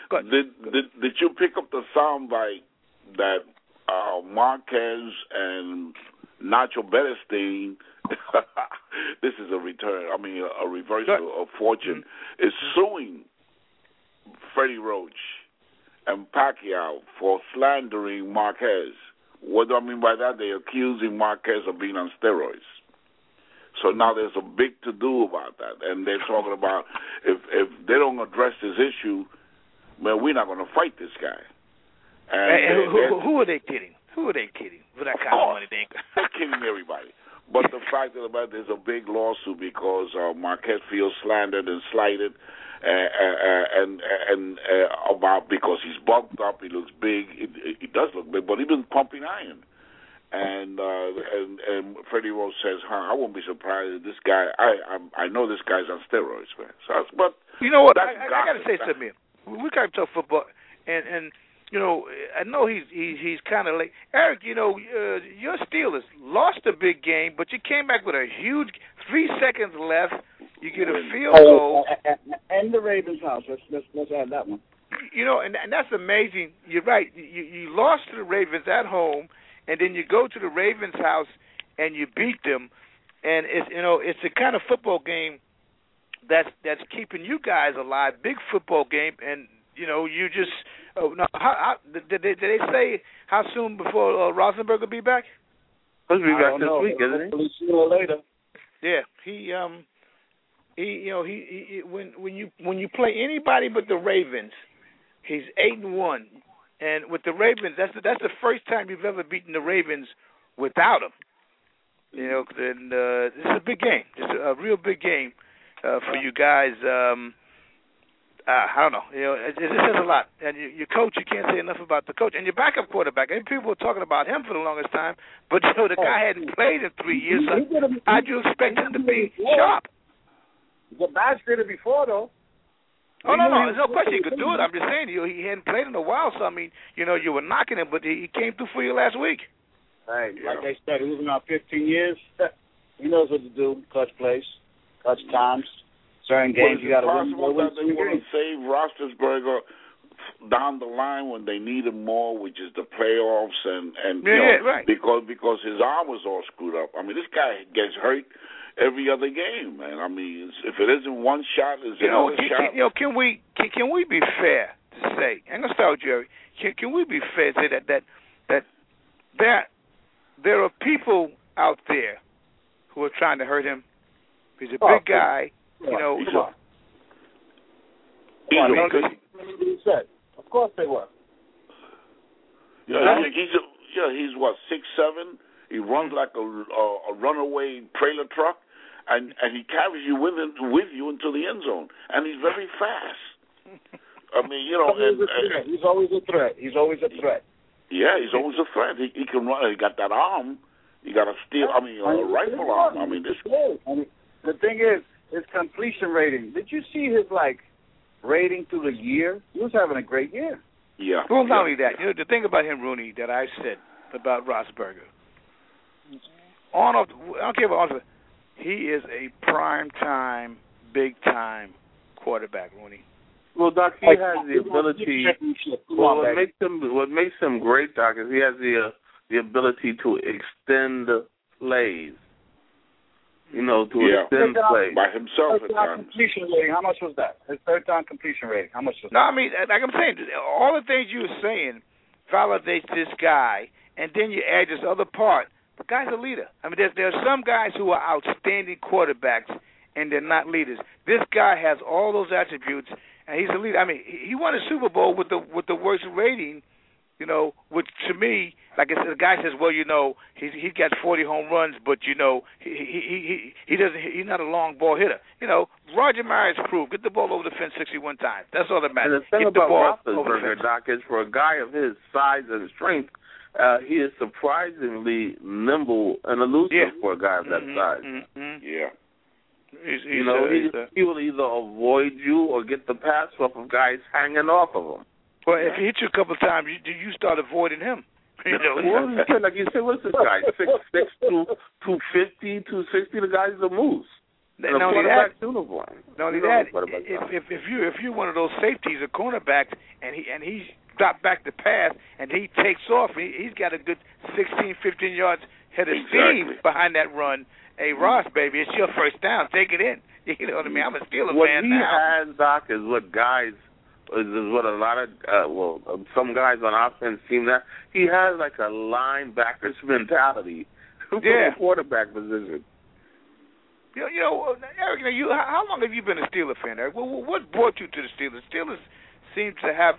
S8: Did you pick up the soundbite that Marquez and Nacho Beristain, this is a reversal of fortune, is suing Freddie Roach and Pacquiao for slandering Marquez? What do I mean by that? They're accusing Marquez of being on steroids. So now there's a big to-do about that. And they're talking about if they don't address this issue, man, we're not going to fight this guy. And
S5: who are they kidding? Who are they kidding? For that kind of money,
S8: they're kidding everybody. But the fact of the matter, there's a big lawsuit because Marquez feels slandered and slighted, and about because he's bulked up, he looks big. He does look big, but he's been pumping iron. And Freddie Rose says, I won't be surprised if this guy. I know this guy's on steroids, man. So, but
S5: you know what? I got to say something. We got to talk football, and I know he's kind of late. Eric, your Steelers lost a big game, but you came back with a huge 3 seconds left. You get a field goal.
S10: And the Ravens' house. Let's add that one.
S5: And that's amazing. You're right. You lost to the Ravens at home, and then you go to the Ravens' house and you beat them. And it's the kind of football game that's keeping you guys alive. Big football game, and you just. Oh no! Did they say how soon before Rosenberg will be back?
S9: He'll be back this week, isn't he?
S10: Sooner or later.
S5: Yeah, he when you play anybody but the Ravens, he's 8-1, and with the Ravens, that's the first time you've ever beaten the Ravens without him. And this is a big game. It's a real big game for you guys. I don't know. It says a lot. And your coach, you can't say enough about the coach. And your backup quarterback, and people were talking about him for the longest time, but the guy hadn't played in 3 years, so how'd you expect him to be sharp?
S10: The Bats did it before, though.
S5: Oh, no, there's no question he could do it. I'm just saying, he hadn't played in a while, so, I mean, you were knocking him, but he came through for you last week.
S10: Hey, like they said, he was around 15 years. He knows what to do, clutch plays, clutch times. Certain games you got to win.
S8: Possible that they want to save Roethlisberger down the line when they need him more, which is the playoffs, and
S5: right.
S8: because his arm was all screwed up. I mean, this guy gets hurt every other game, man. I mean, if it isn't one shot, it's another shot. Can
S5: we be fair to say? I'm gonna start with Jerry. Can we be fair to say that there are people out there who are trying to hurt him? He's a big guy.
S10: Come on. Of course they were.
S8: Yeah, he's what, 6'7"? He runs like a runaway trailer truck, and he carries you with you into the end zone, and he's very fast. I mean,
S10: he's always a threat.
S8: Yeah, he's always a threat. He can run. He got that arm. He got a rifle arm. I mean,
S10: the thing is, his completion rating. Did you see his rating through the year? He was having a great year.
S8: Yeah.
S5: Well, not only that, the thing about him, Rooney, that I said about Roethlisberger, I don't care about Roethlisberger, he is a prime time, big time quarterback, Rooney.
S9: Well, Doc, he has the ability. What makes him great, Doc, is he has the ability to extend plays. Extend plays
S8: by himself at times.
S10: Completion rating, how much was that? His third time completion rating, how much was that?
S5: No, I mean, like I'm saying, all the things you were saying validates this guy, and then you add this other part. The guy's a leader. I mean, there's some guys who are outstanding quarterbacks, and they're not leaders. This guy has all those attributes, and he's a leader. I mean, he won a Super Bowl with the worst rating, which to me, like I said, the guy says, well, he's got 40 home runs, but he doesn't. He's not a long ball hitter. Roger Myers proved get the ball over the fence 61 times. That's all that matters.
S9: And the thing about Roethlisberger, Doc, is for a guy of his size and strength, he is surprisingly nimble and elusive for a guy of that size.
S5: Mm-hmm.
S8: Yeah.
S9: He will either avoid you or get the pass off of guys hanging off of him.
S5: Well, if he hits you a couple of times, you start avoiding him.
S9: Like you said, what's this guy? 6'6", 250, 260. The guy's a moose.
S5: Not only that, if you're one of those safeties or cornerbacks, and he's dropped back to pass, and he takes off, he's got a good 16, 15 yards head of steam behind that run. Hey, Ross, baby, it's your first down. Take it in. You know what I mean? I'm a Steelers fan now.
S9: What he has, Doc, is what guys. Is what a lot of some guys on offense seem that he has like a linebacker's mentality for the quarterback position.
S5: Eric, how long have you been a Steelers fan, Eric? What brought you to the Steelers? Steelers seem to have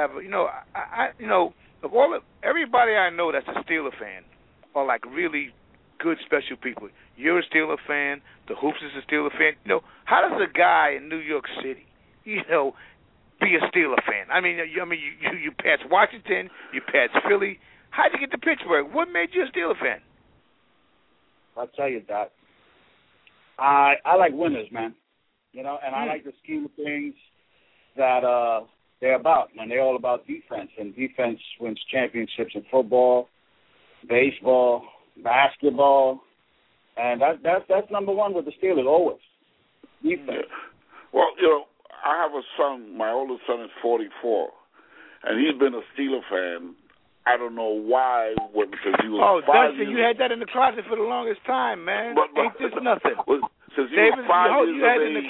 S5: of all everybody I know that's a Steeler fan are like really good special people. You're a Steeler fan. The Hoops is a Steeler fan. How does a guy in New York City, be a Steeler fan? I mean, you passed Washington, you passed Philly. How'd you get to Pittsburgh? What made you a Steeler fan?
S10: I'll tell you, Doc. I like winners, man. And I like the scheme of things that they're about. And they're all about defense, and defense wins championships in football, baseball, basketball, and that's number one with the Steelers always. Defense.
S8: Well, I have a son. My oldest son is 44, and he's been a Steeler fan. I don't know why, because he was 5 years.
S5: You had that in the closet for the longest time, man. Ain't this nothing?
S8: Since he was 5 years of age.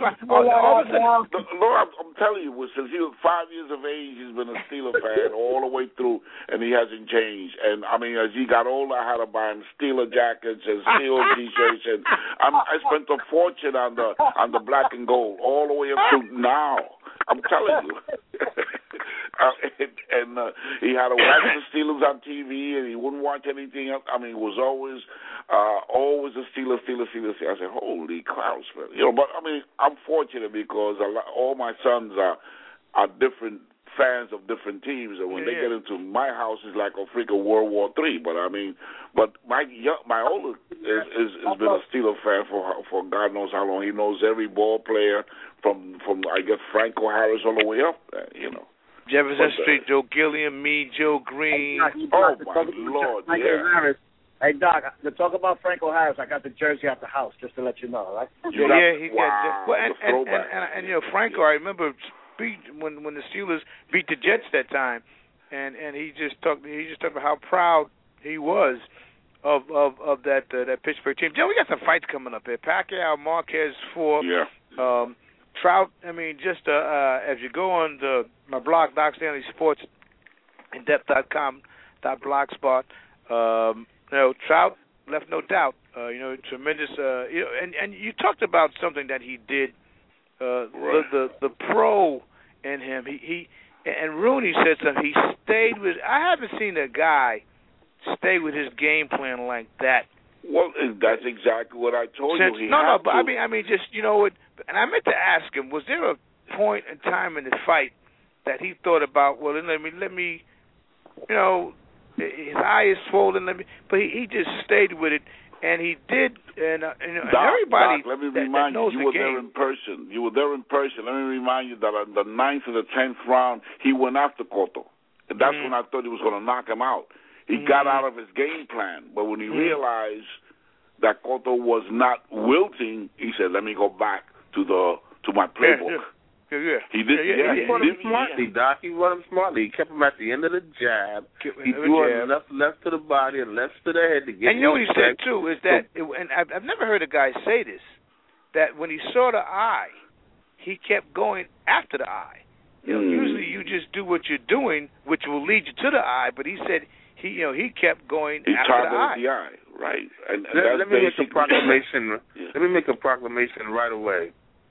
S8: I'm telling you, since he was 5 years of age, he's been a Steeler fan all the way through, and he hasn't changed. And I mean, as he got older, I had to buy him Steeler jackets and Steeler T-shirts, and I spent a fortune on the black and gold all the way up to now. I'm telling you. and he had to watch the Steelers on TV, and he wouldn't watch anything else. I mean, it was always a Steelers. I said, holy cows, man. But I mean, I'm fortunate because all my sons are different fans of different teams, and when they get into my house, it's like a freaking World War III. But I mean, my older has been a Steelers fan for God knows how long. He knows every ball player from I guess Franco Harris all the way up.
S5: Jefferson Street, Joe Gilliam, me, Joe Green.
S8: Oh my Lord! Yeah.
S10: Hey Doc, to talk about Franco Harris, I got the jersey at the house just to let you know, right?
S5: He got. Well, and Franco, I remember when the Steelers beat the Jets that time, and he just talked about how proud he was of that Pittsburgh team. Joe, we got some fights coming up here. Pacquiao, Marquez 4.
S8: Yeah.
S5: Trout. I mean, just as you go on my blog, Doc Stanley Sports indepth.com .blogspot. Trout left no doubt. Tremendous. And you talked about something that he did. The pro in him. He and Rooney said something. He stayed with. I haven't seen a guy stay with his game plan like that.
S8: Well, that's exactly what I told you.
S5: But I mean, just and I meant to ask him: was there a point in time in the fight that he thought about? Well, then let me, his eye is swollen. But he just stayed with it, and he did. And everybody
S8: Doc, let me remind
S5: that knows
S8: you were
S5: the
S8: there in person. You were there in person. Let me remind you that on the 9th or the 10th round, he went after Cotto, and that's when I thought he was going to knock him out. He got out of his game plan, but when he realized that Cotto was not wilting, he said, "Let me go back to my playbook."
S5: Yeah.
S9: He run him smartly, Doc. He run him smartly. He kept him at the end of the jab. He threw him left to the body and left to the head to get.
S5: And you know what he said too is that, and I've never heard a guy say this, that when he saw the eye, he kept going after the eye. Usually you just do what you're doing, which will lead you to the eye. But he said he kept going after the eye.
S8: The eye, right? And
S9: let me make a proclamation. Let me make a proclamation right away.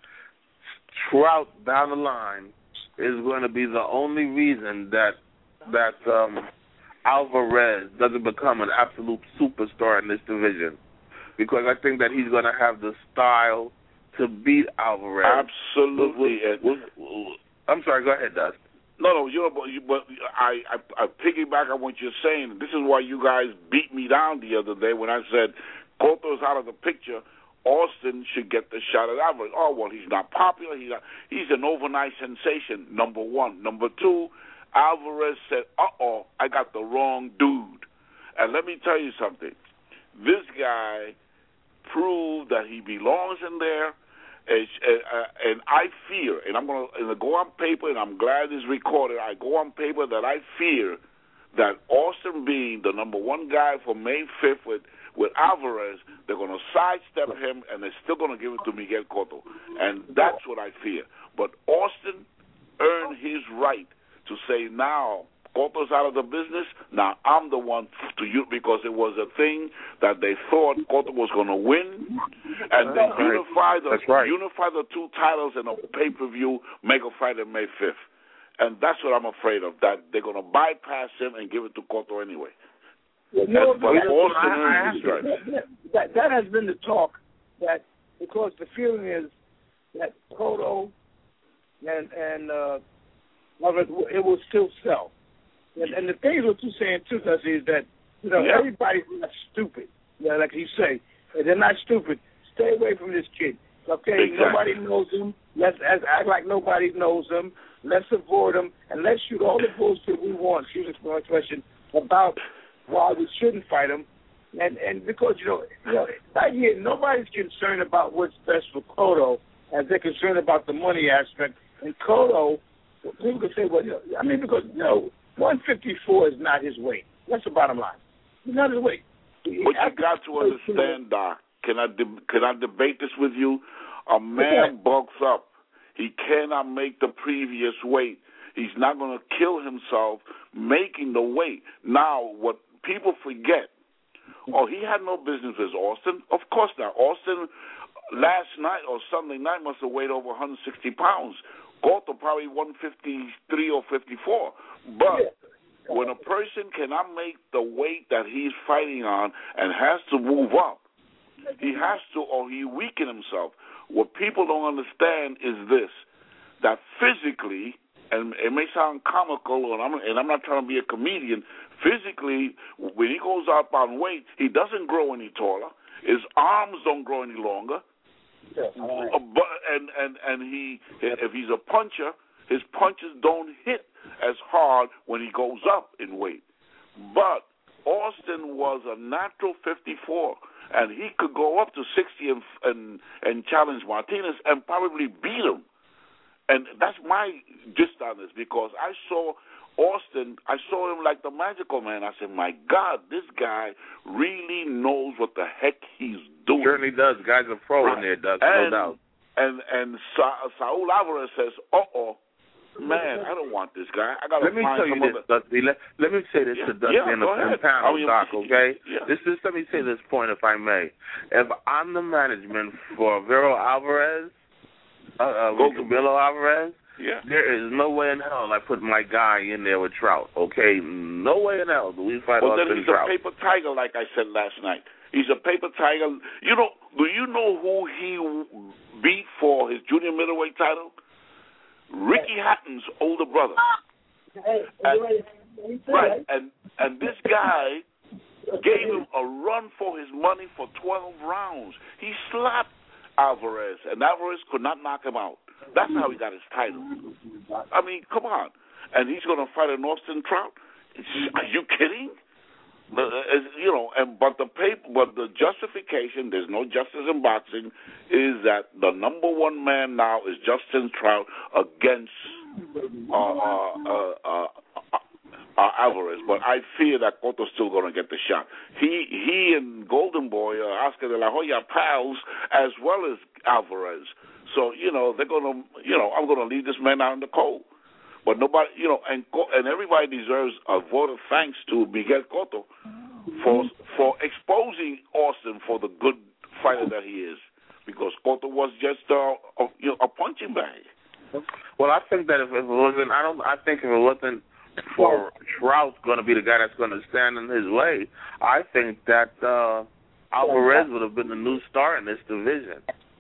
S9: Trout down the line is going to be the only reason that Alvarez doesn't become an absolute superstar in this division, because I think that he's going to have the style to beat Alvarez.
S8: Absolutely.
S9: I'm sorry. Go ahead, Dust.
S8: No, but I piggyback on what you're saying. This is why you guys beat me down the other day when I said Cotto's out of the picture. Austin should get the shot at Alvarez. Oh, well, he's not popular. He's an overnight sensation, number one. Number two, Alvarez said, I got the wrong dude. And let me tell you something. This guy proved that he belongs in there, and I fear, and I'm going to go on paper, and I'm glad it's recorded, I go on paper that I fear that Austin being the number one guy for May 5th with Alvarez, they're going to sidestep him, and they're still going to give it to Miguel Cotto. And that's what I fear. But Austin earned his right to say, now, Cotto's out of the business, now I'm the one to you, because it was a thing that they thought Cotto was going to win, and they unify the two titles in a pay-per-view, make a fight on May 5th. And that's what I'm afraid of, that they're going to bypass him and give it to Cotto anyway.
S10: That has been the talk, that because the feeling is that Cotto and it will still sell. And the thing what you're saying too, Dusty, is that everybody's not stupid. Like you say, they're not stupid. Stay away from this kid. Okay, exactly. Nobody knows him. Let's act like nobody knows him. Let's avoid him, and let's shoot all the bullshit we want. Excuse me for my question about why we shouldn't fight him, and because right here nobody's concerned about what's best for Cotto as they're concerned about the money aspect. And Cotto, people can say, because 154 is not his weight. That's the bottom line. It's not his weight.
S8: But you got to understand, Doc. Can I debate this with you? A man bulks up. He cannot make the previous weight. He's not going to kill himself making the weight. Now, what people forget, he had no business with Austin. Of course not. Austin last night or Sunday night must have weighed over 160 pounds. Cotto probably 153 or 54. But when a person cannot make the weight that he's fighting on and has to move up, he has to, or he weaken himself. What people don't understand is this, that physically, and it may sound comical, and I'm not trying to be a comedian, physically, when he goes up on weight, he doesn't grow any taller. His arms don't grow any longer. But if he's a puncher, his punches don't hit as hard when he goes up in weight. But Austin was a natural 54, and he could go up to 60 and challenge Martinez and probably beat him. And that's my gist on this, because I saw Austin, I saw him like the magical man. I said, my God, this guy really knows what the heck he's doing.
S9: Certainly does. Guy's a pro in there, does, no doubt.
S8: And Saul Alvarez says, man, I don't want this guy. I got to find some other.
S9: Dusty. Let me say this to Dusty and the panel, Doc, okay? Yeah. Let me say this point, if I may. If I'm the management for Vero Alvarez, Canelo Alvarez, there is no way in hell I put my guy in there with Trout, okay? No way in hell do we fight Austin Trout.
S8: He's a paper tiger, like I said last night. He's a paper tiger. Do you know who he beat for his junior middleweight title? Ricky Hatton's older brother. And this guy gave him a run for his money for 12 rounds. He slapped Alvarez, and Alvarez could not knock him out. That's how he got his title. I mean, come on. And he's going to fight an Austin Trout? Are you kidding? But the justification, there's no justice in boxing, is that the number one man now is Justin Trout against Alvarez. But I fear that Cotto's still going to get the shot. He and Golden Boy, Oscar de la Hoya, pals as well as Alvarez. So, they're going to, I'm going to leave this man out in the cold. But nobody, and everybody deserves a vote of thanks to Miguel Cotto for exposing Austin for the good fighter that he is, because Cotto was just a punching bag.
S9: Well, I think that if it wasn't, I think if it wasn't for Trout going to be the guy that's going to stand in his way, I think that Alvarez would have been the new star in this division.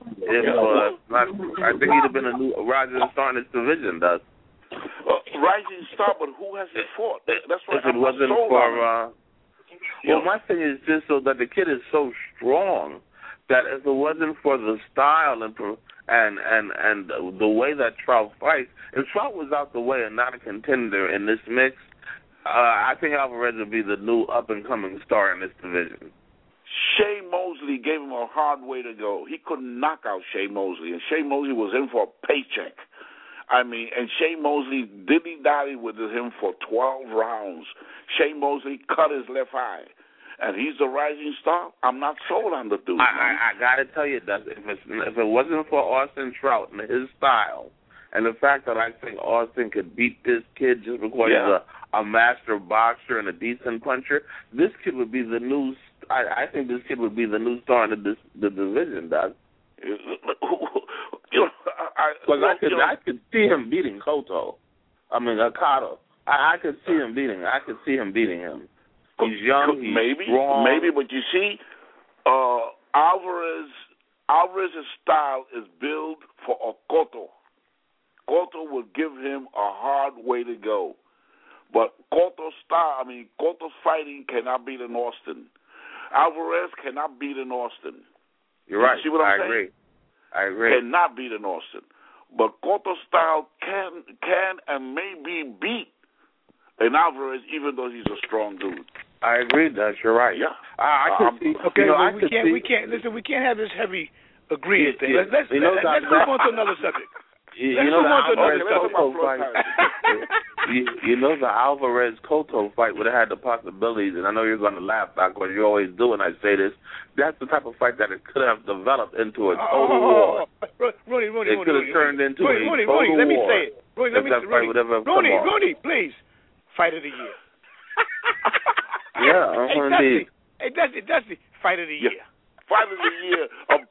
S9: I think he'd have been a new rising star in this division, does.
S8: Rising star, but who has he fought? That's why
S9: if it wasn't for. Well, my thing is just so that the kid is so strong that if it wasn't for the style and the way that Trout fights, if Trout was out the way and not a contender in this mix, I think Alvarez would be the new up and coming star in this division.
S8: Shea Mosley gave him a hard way to go. He couldn't knock out Shea Mosley, and Shea Mosley was in for a paycheck. I mean, and Shea Mosley dilly-dally with him for 12 rounds. Shea Mosley cut his left eye, and he's the rising star. I'm not sold on the dude.
S9: I got to tell you, that if it wasn't for Austin Trout and his style, and the fact that I think Austin could beat this kid just because he's a master boxer and a decent puncher, this kid would be the new. I think this kid would be the new star in the division, Doc. I could see him beating Cotto. I could see him beating. I could see him beating him. He's young. He's strong.
S8: Maybe, but you see, Alvarez's style is built for a Cotto. Cotto will give him a hard way to go, but Cotto's fighting cannot beat an Austin. Alvarez cannot beat an Austin.
S9: You're right.
S8: See what I'm saying?
S9: I agree.
S8: Cannot beat an Austin. But Cotto's style can and may be beat an Alvarez, even though he's a strong dude.
S9: I agree, Doug. You're right.
S8: Yeah.
S5: I can see. Okay, we can't have this heavy agreement thing. Let's move on to another subject.
S9: The Alvarez Cotto fight would have had the possibilities, and I know you're going to laugh, Doc, because you always do when I say this. That's the type of fight that it could have developed into a total war.
S5: Rooney,
S9: it could have turned into a total war.
S5: Let me say it. Rooney, please. Fight of the year.
S9: Yeah, indeed.
S5: Hey, Dusty, fight of the year.
S8: Fight of the year,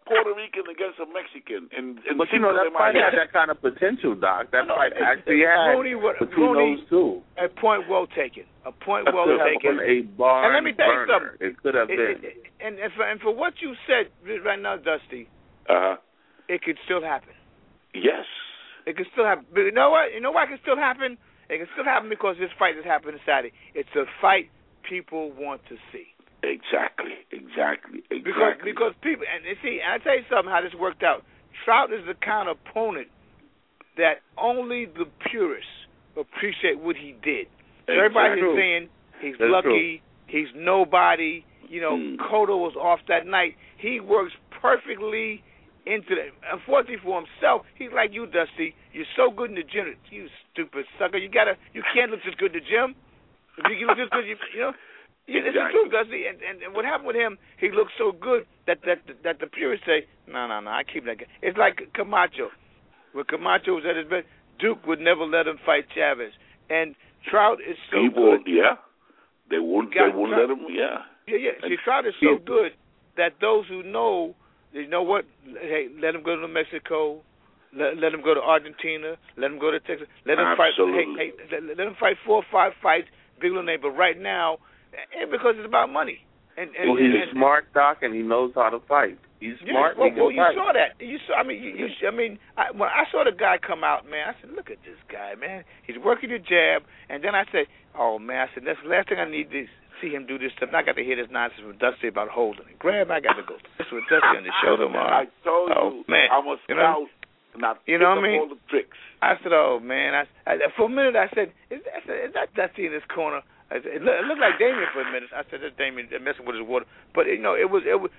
S8: Puerto Rican against a Mexican.
S9: But you know, that fight had that kind of potential, Doc. That fight actually had between those two.
S5: A point well taken. A point well taken.
S9: A barn
S5: and let me tell you something.
S9: It could have been.
S5: And for what you said right now, Dusty, it could still happen.
S8: Yes.
S5: It could still happen. But you know what? You know why it can still happen? It can still happen because this fight is happening Saturday. It's a fight people want to see.
S8: Exactly.
S5: Because people, and see, I tell you something how this worked out. Trout is the kind of opponent that only the purists appreciate what he did. So everybody's saying he's lucky, he's nobody. You know, Cotto was off that night. He works perfectly into that. Unfortunately for himself, he's like you, Dusty. You're so good in the gym. You stupid sucker. You can't look this good in the gym. If you look this good, you know. Yeah, this is true, Dusty. And what happened with him, he looked so good that the purists say, no, I keep that guy. It's like Camacho. When Camacho was at his best, Duke would never let him fight Chavez. And Trout is so good.
S8: They wouldn't let him,
S5: Yeah. See, Trout is so good that those who know, you know what, hey, let him go to Mexico, let him go to Argentina, let him go to Texas, let him fight. Hey, let him fight 4 or 5 fights, big little name. But right now, because it's about money. And
S9: he's a smart, Doc, and he knows how to fight. He's smart.
S5: Well, you saw that. You saw. When I saw the guy come out, man, I said, "Look at this guy, man. He's working the jab." And then I said, "Oh man," I said, "That's the last thing I need to see him do this stuff." And I got to hear this nonsense from Dusty about holding it. Grab, I got to go. This was Dusty on the show tomorrow.
S8: I told you,
S5: man,
S8: I'm a scout.
S5: You know what I mean?
S8: All the tricks.
S5: I said, "Oh man," for a minute I said, "Is that Dusty in this corner?" It looked like Damien for a minute. I said, "That's Damien messing with his water." But it was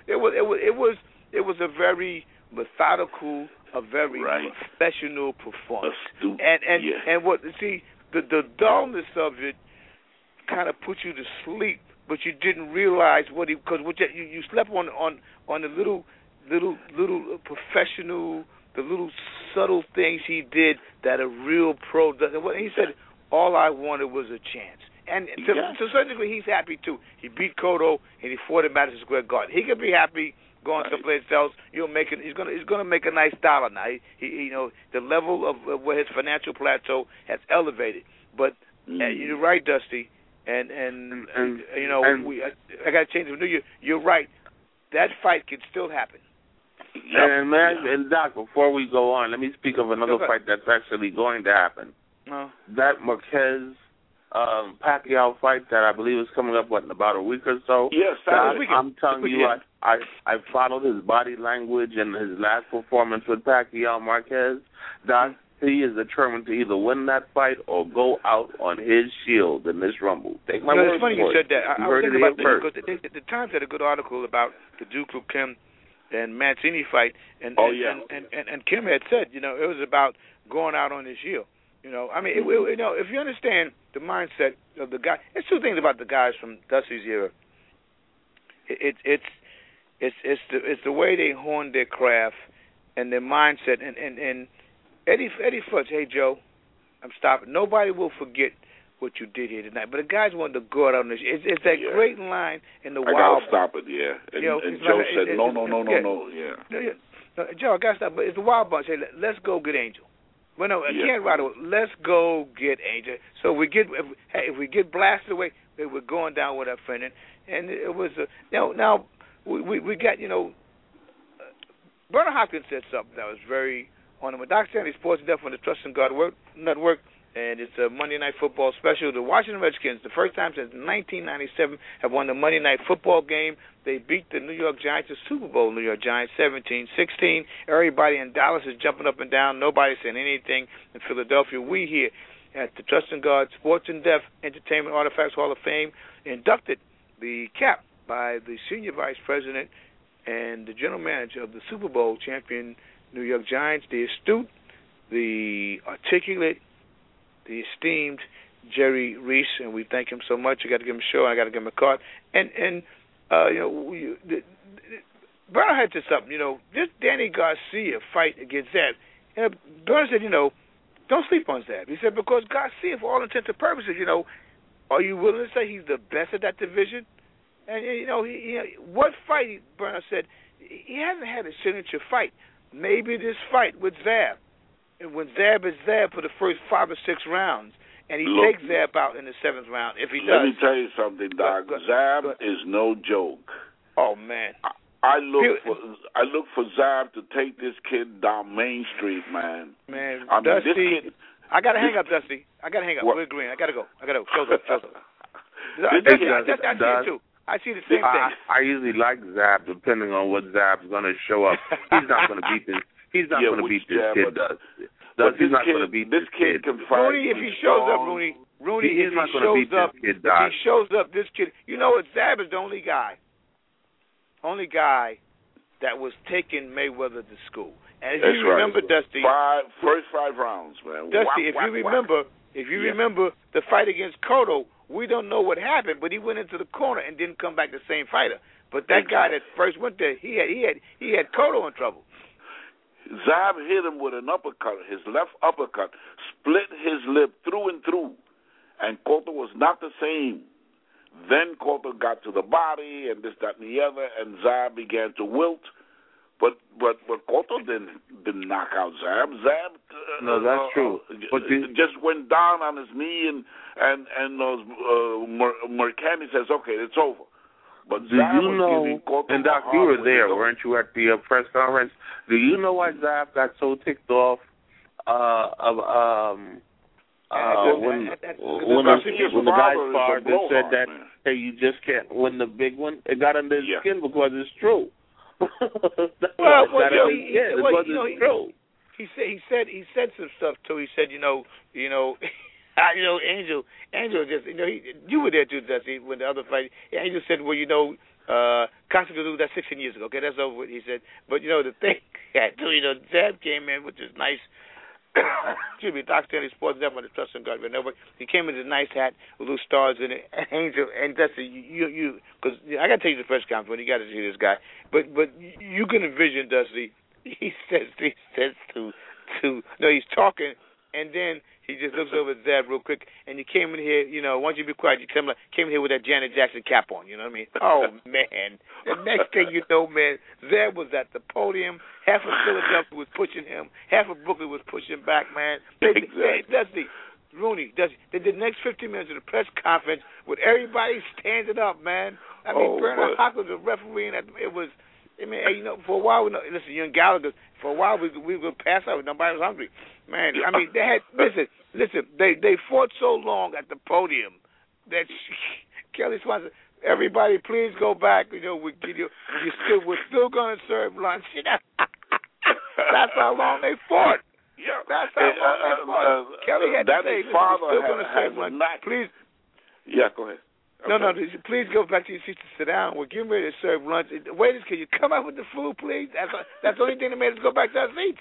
S5: a very methodical, a very professional performance. And what the dullness of it kind of put you to sleep, but you didn't realize because you slept on the little professional, the little subtle things he did that a real pro does. And he said, all I wanted was a chance. And to a certain degree, he's happy too. He beat Cotto and he fought at Madison Square Garden. He could be happy going someplace else. He's gonna make a nice dollar now. He the level of where his financial plateau has elevated. But you're right, Dusty. And I got to change it. You're right. That fight can still happen.
S9: And Doc, before we go on, let me speak of another fight that's actually going to happen.
S5: No.
S9: That Marquez Pacquiao fight that I believe is coming up in about a week or so.
S8: Yes,
S9: I'm telling you, I followed his body language and his last performance with Pacquiao Marquez. Doc, he is determined to either win that fight or go out on his shield in this Rumble. Take my word
S5: it's funny
S9: for
S5: you said that. I was thinking about
S9: that
S5: because the Times had a good article about the Duke Kim and Mancini fight, and Kim had said, it was about going out on his shield. If you understand the mindset of the guy, there's two things about the guys from Dusty's era. It's the way they honed their craft and their mindset. And Eddie Futz, hey Joe, I'm stopping. Nobody will forget what you did here tonight. But the guys wanted to go out on this. It's that great line in the Wild.
S8: I gotta stop it, And Joe said, no. Yeah.
S5: Joe, I gotta stop. But it's the Wild Bunch. Hey, let's go get Angel. Well, no, again, right away. Let's go get Angel. So if we get blasted away, we're going down with our friend. And it was now we got Bernard Hopkins said something that was very on the Doc Stanley Sports Death on the Trust in God Network, and it's a Monday Night Football special. The Washington Redskins, the first time since 1997, have won the Monday Night Football game. They beat the New York Giants, the Super Bowl New York Giants, 17-16. Everybody in Dallas is jumping up and down. Nobody's saying anything in Philadelphia. We here at the Trust in God Sports and Deaf Entertainment Artifacts Hall of Fame inducted the cap by the Senior Vice President and the General Manager of the Super Bowl champion New York Giants, the astute, the articulate, the esteemed Jerry Reese, and we thank him so much. I got to give him a show. I got to give him a card. And Bernard had said something. This Danny Garcia fight against Zab. Bernard said, don't sleep on Zab. He said because Garcia, for all intents and purposes, are you willing to say he's the best at that division? And what fight? Bernard said he hasn't had a signature fight. Maybe this fight with Zab, and when Zab is there for the first 5 or 6 rounds, and he takes Zab out in the 7th round. If he does,
S8: let me tell you something, Doc. Zab is no joke.
S5: Oh man,
S8: I look for Zab to take this kid down Main Street, man.
S5: Man,
S8: I mean,
S5: Dusty,
S8: this kid,
S5: I gotta hang up, Dusty. I gotta hang up. We're agreeing. I gotta go. Shows up.
S9: Dusty,
S5: I see it too. I see the same thing.
S9: I usually like Zab, depending on what Zab's going to show up. He's not going to beat this. He's not going to beat this kid. He's not going to beat this kid.
S5: Rooney, if he shows up, Rooney,
S9: he's not going to beat this kid.
S5: If he shows up, this kid. You know what? Zab is the only guy that was taking Mayweather to school. And if you remember, Dusty,
S8: first 5 rounds, man.
S5: Dusty, if you remember the fight against Cotto, we don't know what happened, but he went into the corner and didn't come back the same fighter. But that guy that first went there, he had Cotto in trouble.
S8: Zab hit him with an uppercut, his left uppercut, split his lip through and through, and Cotto was not the same. Then Cotto got to the body and this, that, and the other, and Zab began to wilt. But Cotto didn't knock out Zab. Zab,
S9: no, that's true.
S8: But just went down on his knee, and those Mercani says, okay, it's over. But
S9: do
S8: Zab
S9: you know? And Doc, you were there, weren't you, at the press conference? Do you know why Zab got so ticked off when the guy's father said that, hey, you just can't win the big one? It got under his skin because it's true.
S5: He said some stuff too. He said, Angel just, you were there too, Dusty, when the other fight. Angel said, well, Constantine, that's 16 years ago. Okay, that's over with, he said. But, the thing, Zab came in with this nice, excuse me, Doc Stanley Sports Network on the Trust and God, he came in with a nice hat with little stars in it. Angel, and Dusty, because I got to tell you the press conference, you got to see this guy. But you can envision, Dusty, he's talking, and then he just looks over at Zab real quick, and you came in here, once you be quiet, you came in here with that Janet Jackson cap on, you know what I mean? Oh, man. The next thing you know, man, Zab was at the podium. Half of Philadelphia was pushing him. Half of Brooklyn was pushing back, man. Dusty, Rooney, they did the next 15 minutes of the press conference with everybody standing up, man. I mean, Bernard Hawk was a referee, and it was... for a while, listen, young Gallagher, for a while we would pass out. Nobody was hungry. Man, I mean, they had, listen, they fought so long at the podium that Kelly Swanson, everybody please go back. We're still going to serve lunch. That's how long they fought.
S8: Yeah.
S5: That's how long they fought. Kelly had to say, we're still going to serve lunch. Please.
S8: Yeah, go ahead.
S5: Okay. No, please go back to your seats to sit down. We're getting ready to serve lunch. Waiters, can you come out with the food, please? That's the only thing that made us go back to our seats.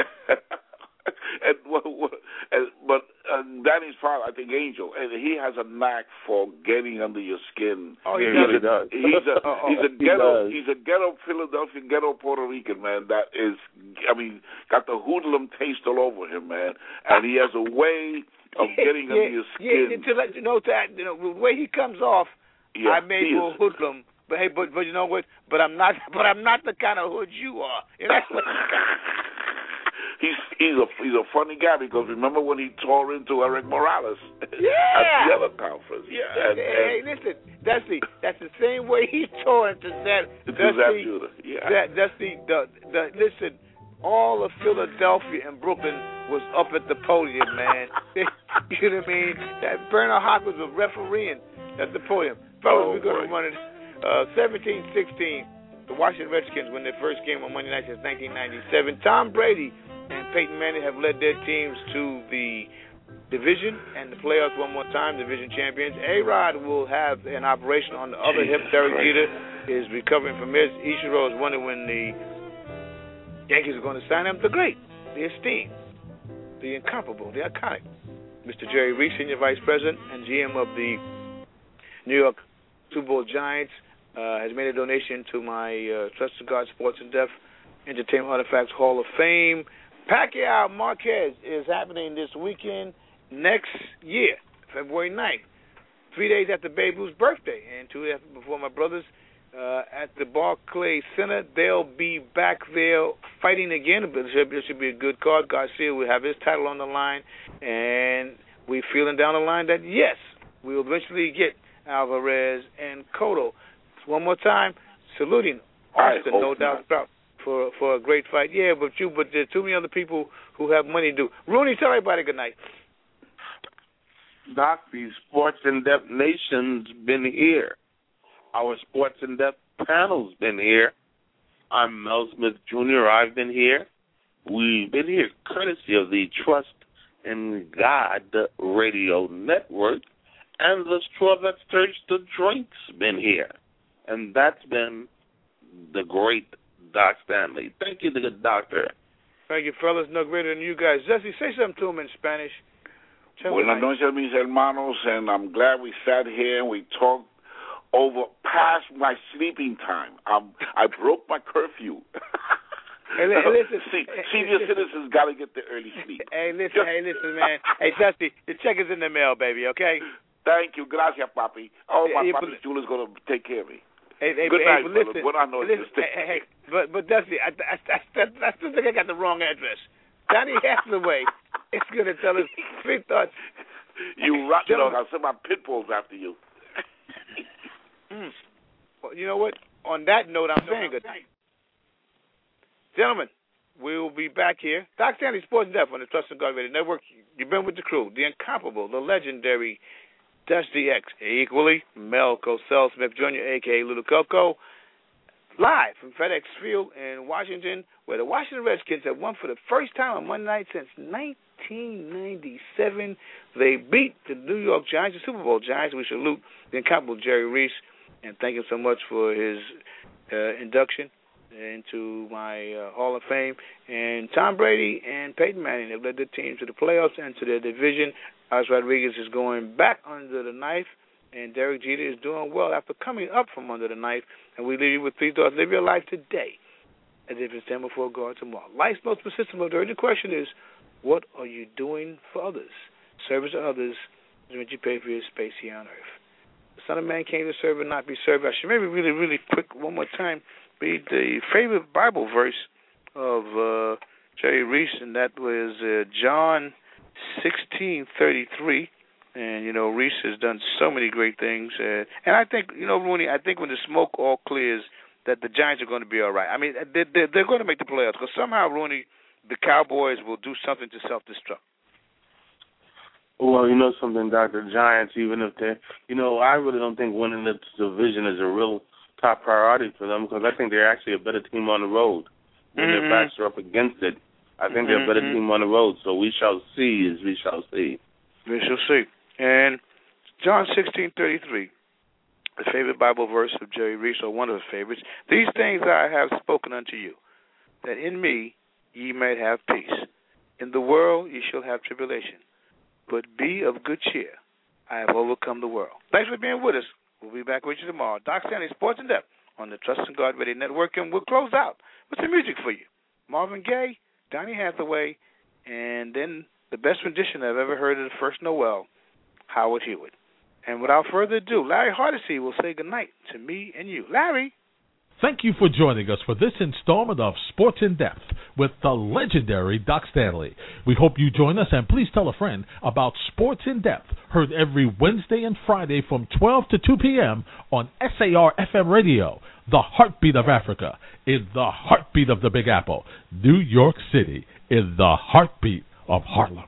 S8: But Danny's father, I think Angel, and he has a knack for getting under your skin.
S5: Oh, he really does.
S8: He's a ghetto Philadelphia, ghetto Puerto Rican, man. That is, got the hoodlum taste all over him, man. And he has a way of getting under your skin.
S5: Yeah, to let you know that, the way he comes off, I may go hoodlum. But hey, but you know what? But I'm not the kind of hood you are.
S8: He's a funny guy, because remember when he tore into Eric Morales at the other conference? Yeah.
S5: Hey, listen, that's the same way he tore into Zab. Listen, all of Philadelphia and Brooklyn was up at the podium, man. You know what I mean? That Bernard Hawk was a refereeing at the podium. Fellas, we're going to run it 17-16. The Washington Redskins win their first game on Monday night since 1997. Tom Brady and Peyton Manning have led their teams to the division and the playoffs one more time, division champions. A-Rod will have an operation on the other hip. Derek Jeter is recovering from his. Ichiro is wondering when the Yankees are going to sign him. The great, the esteemed, the incomparable, the iconic Mr. Jerry Reese, Senior Vice President and GM of the New York Super Bowl Giants, has made a donation to my Trusted God Sports and Deaf Entertainment Artifacts Hall of Fame. Pacquiao Marquez is happening this weekend next year, February 9th, 3 days after Babe Ruth's birthday, and 2 days before my brother's at the Barclays Center. They'll be back there fighting again. It should be a good card. Garcia will have his title on the line, and we're feeling down the line that, yes, we'll eventually get Alvarez and Cotto. One more time, saluting Austin, no doubt about, for a great fight. Yeah, but there are too many other people who have money to do. Rooney, tell everybody good night.
S9: Doc, the Sports in Depth Nation's been here. Our Sports in Depth panel's been here. I'm Mel Smith Jr. I've been here. We've been here courtesy of the Trust in God Radio Network, and the straw that stirs the drink's been here. And that's been the great Doc Stanley. Thank you, the good doctor.
S5: Thank you, fellas. No greater than you guys. Jesse, say something to him in Spanish.
S8: Buenas noches, mis hermanos, and I'm glad we sat here and we talked over past my sleeping time. I broke my curfew.
S5: Hey, listen.
S8: Senior citizens got to get the early sleep.
S5: Hey, listen, man. Hey, Dusty, the check is in the mail, baby, okay?
S8: Thank you. Gracias, papi. Oh, my papi Julio's going to take care of me.
S5: Hey,
S8: good night,
S5: listen, but Dusty, I still think I got the wrong address. Donnie Hathaway is going to tell us 3 thoughts.
S8: You rock dog. I'll send my pit bulls after you.
S5: Well, you know what? On that note, I'm saying good night. Gentlemen, we'll be back here. Doc Stanley Sports Depth on the Trust and God Radio Network. You've been with the crew, the incomparable, the legendary Dusty X, equally Mel Cosell Smith Jr., a.k.a. Little Coco, live from FedEx Field in Washington, where the Washington Redskins have won for the first time on Monday night since 1997. They beat the New York Giants, the Super Bowl Giants. We salute the incomparable Jerry Reese and thank him so much for his induction into my Hall of Fame. And Tom Brady and Peyton Manning have led their team to the playoffs and to their division. Alex Rodriguez is going back under the knife, and Derek Jeter is doing well after coming up from under the knife. And we leave you with 3 thoughts. Live your life today as if it's stand before God tomorrow. Life's most persistent motor. The question is, what are you doing for others? Service to others is what you pay for your space here on earth. The Son of Man came to serve and not be served. I should maybe really, really quick one more time read the favorite Bible verse of Jerry Reese, and that was John 16:33. And, you know, Reese has done so many great things. And I think, you know, Rooney, I think when the smoke all clears that the Giants are going to be all right. I mean, they're going to make the playoffs because somehow, Rooney, the Cowboys will do something to self-destruct.
S9: Well, you know something, Dr. Giants, even if they're, you know, I really don't think winning this division is a real top priority for them because I think they're actually a better team on the road. When their backs are up against it, I think they're a better team on the road. So we shall see as we shall see.
S5: We shall see. And John 16:33, the favorite Bible verse of Jerry Reese, or one of his favorites. These things I have spoken unto you, that in me ye may have peace. In the world ye shall have tribulation, but be of good cheer. I have overcome the world. Thanks for being with us. We'll be back with you tomorrow. Doc Stanley, Sports in Depth on the Trust in God Radio Network, and we'll close out with some music for you. Marvin Gaye, Donny Hathaway, and then the best rendition I've ever heard of the first Noel, Howard Hewitt. And without further ado, Larry Hardesty will say goodnight to me and you. Larry.
S3: Thank you for joining us for this installment of Sports in Depth with the legendary Doc Stanley. We hope you join us, and please tell a friend about Sports in Depth, heard every Wednesday and Friday from 12 to 2 p.m. on SAR-FM Radio, the heartbeat of Africa, in the heartbeat of the Big Apple, New York City, in the heartbeat of Harlem.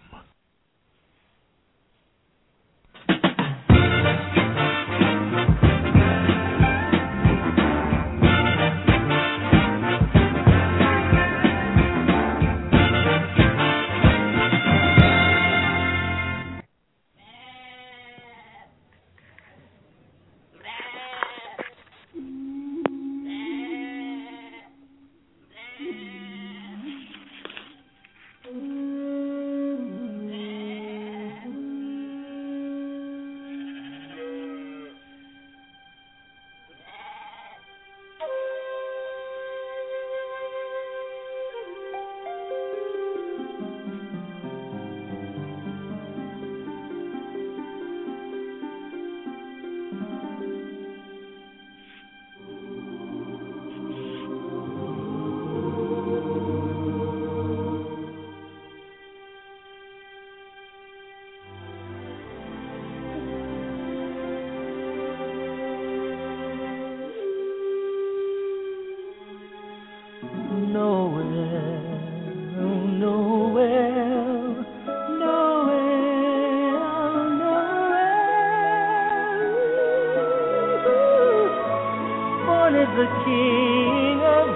S2: the King of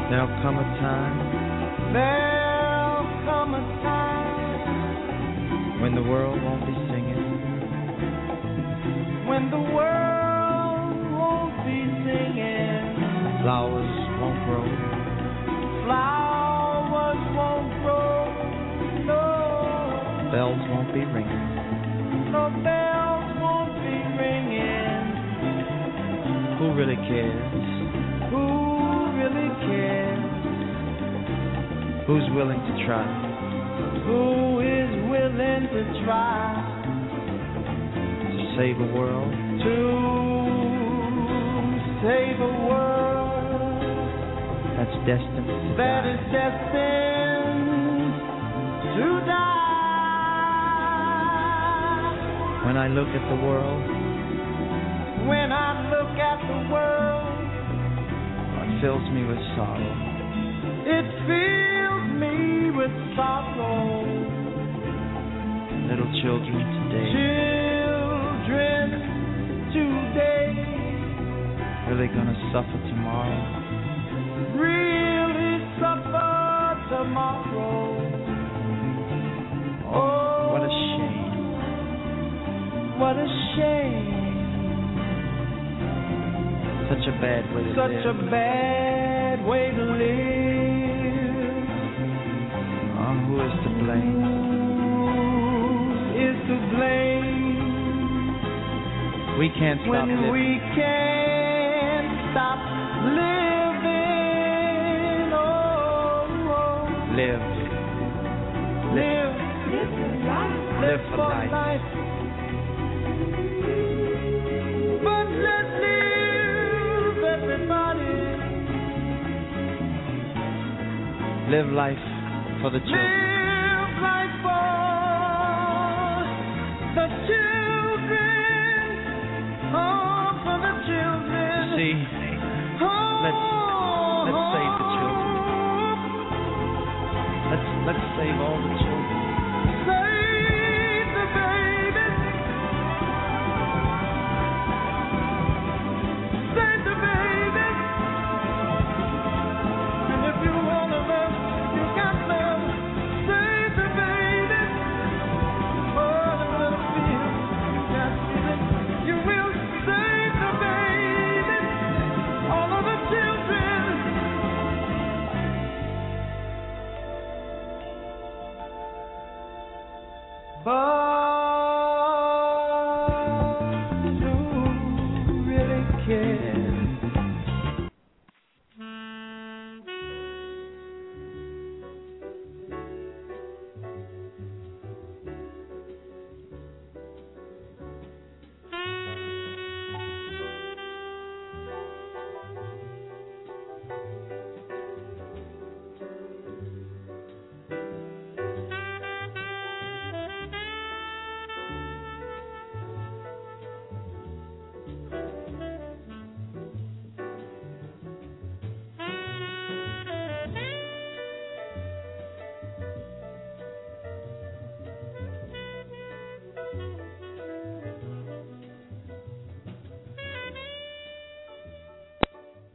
S11: There'll come a time when the world won't be singing, flowers won't grow, bells won't be ringing, who really cares? Who's willing to try?
S2: Who is willing to try
S11: to save a world?
S2: To save a world
S11: that's destined to
S2: that
S11: die.
S2: is destined to die.
S11: When I look at the world, it fills me with sorrow.
S2: It fills me with sorrow.
S11: Little children today really gonna suffer tomorrow. Oh, what a shame.
S2: What a shame.
S11: Such a bad way to live.
S2: Such a bad way to live.
S11: Oh, who is to blame?
S2: Who is to blame?
S11: We can't stop
S2: when
S11: living.
S2: We can't stop living. Oh, oh.
S11: Live.
S2: Live.
S11: Live for life.
S2: But let's live, everybody.
S11: Live life for the children.
S2: Live life for the children. Oh, for the children.
S11: See, let's save the children. Let's save all the children.